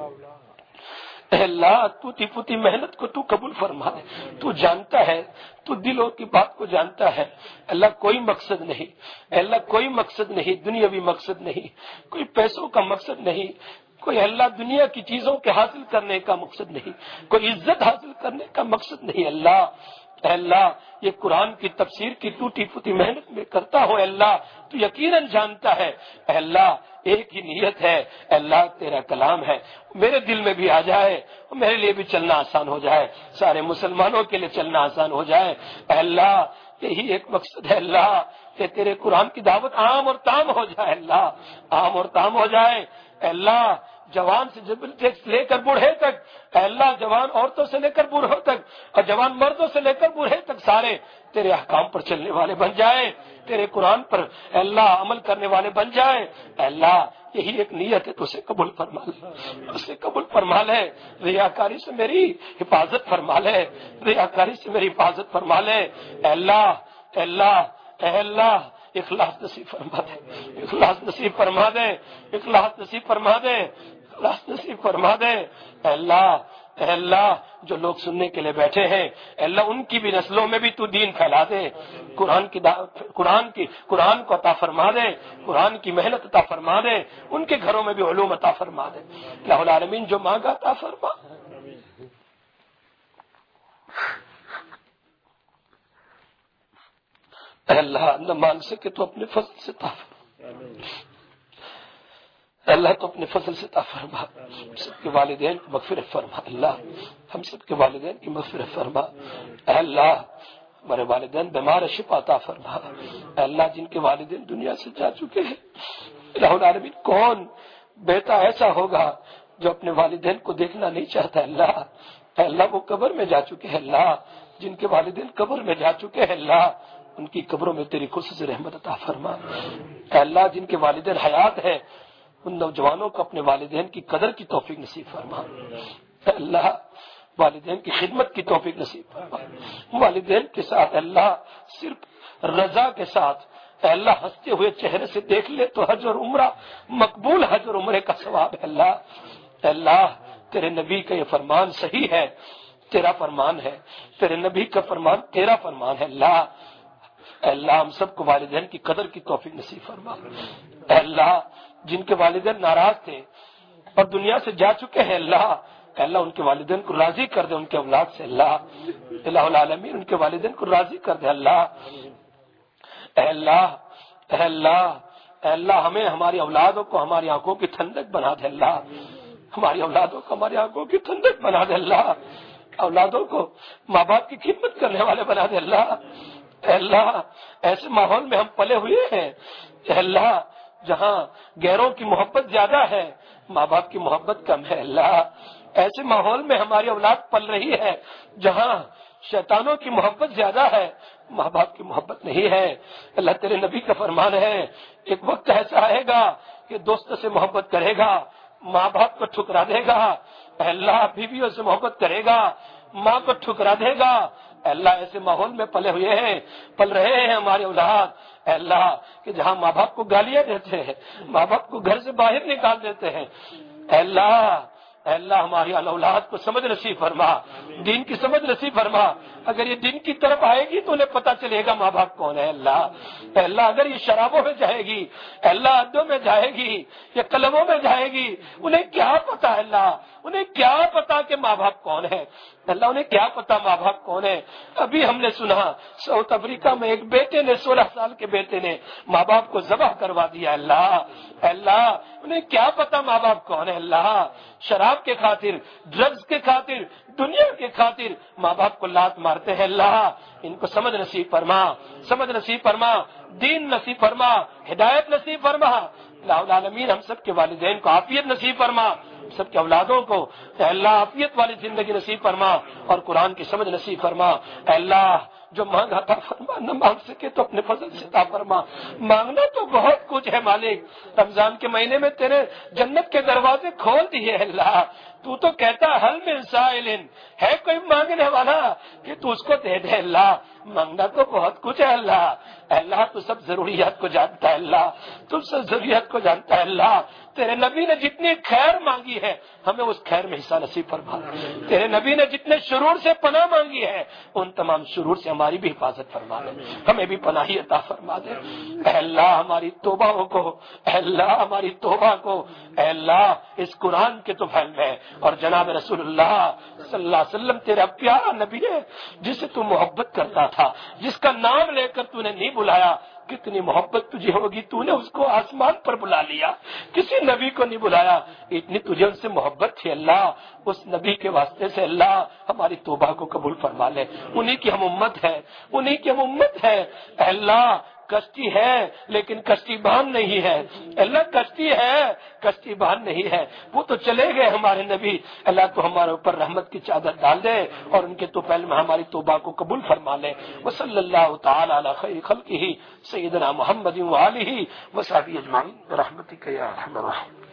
اے اللہ ٹوٹی پھوٹی محنت کو تو قبول فرما لے، تو جانتا ہے، تو دلوں کی بات کو جانتا ہے، اللہ کوئی مقصد نہیں، اے اللہ کوئی مقصد نہیں، دنیاوی مقصد نہیں، کوئی پیسوں کا مقصد نہیں، کوئی اللہ دنیا کی چیزوں کے حاصل کرنے کا مقصد نہیں، کوئی عزت حاصل کرنے کا مقصد نہیں، اللہ اے اللہ یہ قرآن کی تفسیر کی ٹوٹی پھوٹی محنت میں کرتا ہو اے اللہ تو یقیناً جانتا ہے اے اللہ ایک ہی نیت ہے اے اللہ تیرا کلام ہے میرے دل میں بھی آ جائے میرے لیے بھی چلنا آسان ہو جائے سارے مسلمانوں کے لیے چلنا آسان ہو جائے اے اللہ یہی ایک مقصد ہے اللہ کہ تیرے قرآن کی دعوت عام اور تام ہو جائے اللہ عام اور تام ہو جائے اے اللہ جوان سے لے کر بوڑھے تک اے اللہ جوان عورتوں سے لے کر بوڑھوں تک اور جوان مردوں سے لے کر بوڑھے تک سارے تیرے احکام پر چلنے والے بن جائے تیرے قرآن پر اے اللہ عمل کرنے والے بن جائے اے اللہ یہی ایک نیت ہے تو اسے قبول فرما لے اسے قبول فرما لے ریاکاری سے میری حفاظت فرما لے ریاکاری سے میری حفاظت فرما لے اے اللہ اے اللہ اے اللہ اخلاص نصیب فرما دے اخلاص نصیب فرما دے اخلاص نصیب فرما دے اخلاص نصیب فرما دے اے اللہ جو لوگ سننے کے لیے بیٹھے ہیں اے اللہ ان کی بھی نسلوں میں بھی تو دین پھیلا دے قرآن کو عطا فرما دے قرآن کی محنت عطا فرما دے ان کے گھروں میں بھی علوم عطا فرما دے الہ العالمین جو مانگا عطا فرما اے اللہ نہ مانگ سکے تو اپنے فضل سے عطا فرما اللہ تو اپنے فضل سے عطا فرما ہم سب کے والدین کی مغفرت فرما اللہ ہم سب کے والدین کی مغفرت فرما اے اللہ ہمارے والدین بیمار شفا عطا فرما اے اللہ جن کے والدین دنیا سے جا چکے ہیں الہ العالمین کون بیٹا ایسا ہوگا جو اپنے والدین کو دیکھنا نہیں چاہتا اے اللہ وہ قبر میں جا چکے ہیں اللہ جن کے والدین قبر میں جا چکے ہیں اللہ ان کی قبروں میں تیری خصوصی رحمت عطا فرما اے اللہ جن کے والدین حیات ہیں ان نوجوانوں کو اپنے والدین کی قدر کی توفیق نصیب فرما اے اللہ والدین کی خدمت کی توفیق نصیب فرما والدین کے ساتھ اللہ صرف رضا کے ساتھ اے اللہ ہنستے ہوئے چہرے سے دیکھ لے تو حج اور عمرہ مقبول حج اور عمرے کا ثواب ہے اے اللہ تیرے نبی کا یہ فرمان صحیح ہے تیرا فرمان ہے تیرے نبی کا فرمان تیرا فرمان ہے اے اللہ ہم سب کو والدین کی قدر کی توفیق نصیب فرما اے اللہ جن کے والدین ناراض تھے اور دنیا سے جا چکے ہیں اے اللہ ان کے والدین کو راضی کر دے ان کے اولاد سے الہ العالمین ان کے والدین کو راضی کر دے اے اللہ ہمیں ہماری اولادوں کو ہماری آنکھوں کی ٹھنڈک بنا دے اللہ ہماری اولادوں کو ہماری آنکھوں کی ٹھنڈک بنا دے اللہ اولادوں کو ماں باپ کی خدمت کرنے والے بنا دے اے اللہ ایسے ماحول میں ہم پلے ہوئے ہیں اے اللہ جہاں غیروں کی محبت زیادہ ہے ماں باپ کی محبت کم ہے اللہ ایسے ماحول میں ہماری اولاد پل رہی ہے جہاں شیطانوں کی محبت زیادہ ہے ماں باپ کی محبت نہیں ہے اللہ تیرے نبی کا فرمان ہے ایک وقت ایسا آئے گا کہ دوستوں سے محبت کرے گا ماں باپ کو ٹھکرا دے گا اے اللہ بیویوں سے محبت کرے گا ماں کو ٹھکرا دے گا اے اللہ ایسے ماحول میں پل رہے ہیں ہمارے اولاد اے اللہ کہ جہاں ماں باپ کو گالیاں دیتے ہیں ماں باپ کو گھر سے باہر نکال دیتے ہیں اے اللہ ہماری اولاد کو سمجھ نصیب فرما دین کی سمجھ نصیب فرما اگر یہ دین کی طرف آئے گی تو انہیں پتہ چلے گا ماں باپ کون ہے اے اللہ اگر یہ شرابوں میں جائے گی اے اللہ عدوں میں جائے گی یا کلموں میں جائے گی انہیں کیا پتا اللہ انہیں کیا پتا کہ ماں باپ کون ہے اللہ انہیں کیا پتا ماں باپ کون ہے ابھی ہم نے سنا ساؤتھ افریقہ میں ایک بیٹے نے 16 سال کے بیٹے نے ماں باپ کو ذبح کروا دیا اللہ انہیں کیا پتا ماں باپ کون ہے اللہ شراب کے خاطر ڈرگز کے خاطر دنیا کے خاطر ماں باپ کو لات مارتے ہیں اللہ ان کو سمجھ نصیب فرما دین نصیب فرما ہدایت نصیب فرما الہ العالمین ہم سب کے والدین کو عافیت نصیب فرما سب کے اولادوں کو اے اللہ عافیت والی زندگی نصیب فرما اور قرآن کی سمجھ نصیب فرما اے اللہ جو مانگا عطا فرما نہ مانگ سکے تو اپنے فضل سے عطا فرما مانگنا تو بہت کچھ ہے مالک رمضان کے مہینے میں تیرے جنت کے دروازے کھول دیے اللہ تو کہتا حل من سائل ہے کوئی مانگنے والا کہ تو اس کو دے دے اللہ مانگنا تو بہت کچھ ہے اللہ تو سب ضروریات کو جانتا ہے اللہ تم سب ضروریات کو جانتا ہے اللہ تیرے نبی نے جتنی خیر مانگی ہے ہمیں اس خیر میں حصہ نصیب فرما تیرے نبی نے جتنے شرور سے پناہ مانگی ہے ان تمام شرور سے ہمارے ہماری بھی حفاظت فرما دے، ہمیں بھی پناہی عطا فرما دے۔ اے اللہ ہماری توبہ کو، اے اللہ ہماری توبہ کو، اے اللہ اس قرآن کے تو فہم ہے، اور جناب رسول اللہ صلی اللہ علیہ وسلم تیرا پیارا نبی ہے جسے تو محبت کرتا تھا، جس کا نام لے کر تو نے نہیں بلایا، کتنی محبت تجھے ہوگی، تو نے اس کو آسمان پر بلا لیا، کسی نبی کو نہیں بلایا، اتنی تجھے ان سے محبت تھی۔ اللہ اس نبی کے واسطے سے اللہ ہماری توبہ کو قبول فرما لے، انہی کی ہم امت ہے، انہی کی ہم امت ہے۔ اے اللہ کشتی ہے لیکن کشتی بان نہیں ہے، اللہ کشتی ہے کشتی بان نہیں ہے، وہ تو چلے گئے ہمارے نبی۔ اللہ تو ہمارے اوپر رحمت کی چادر ڈال دے اور ان کے تو پہلے میں ہماری توبہ کو قبول فرما لے۔ وصلی اللہ تعالی علی خیر خلقہ سیدنا محمد وآلہ وصحبہ اجمعین برحمتک یا ارحم الراحمین۔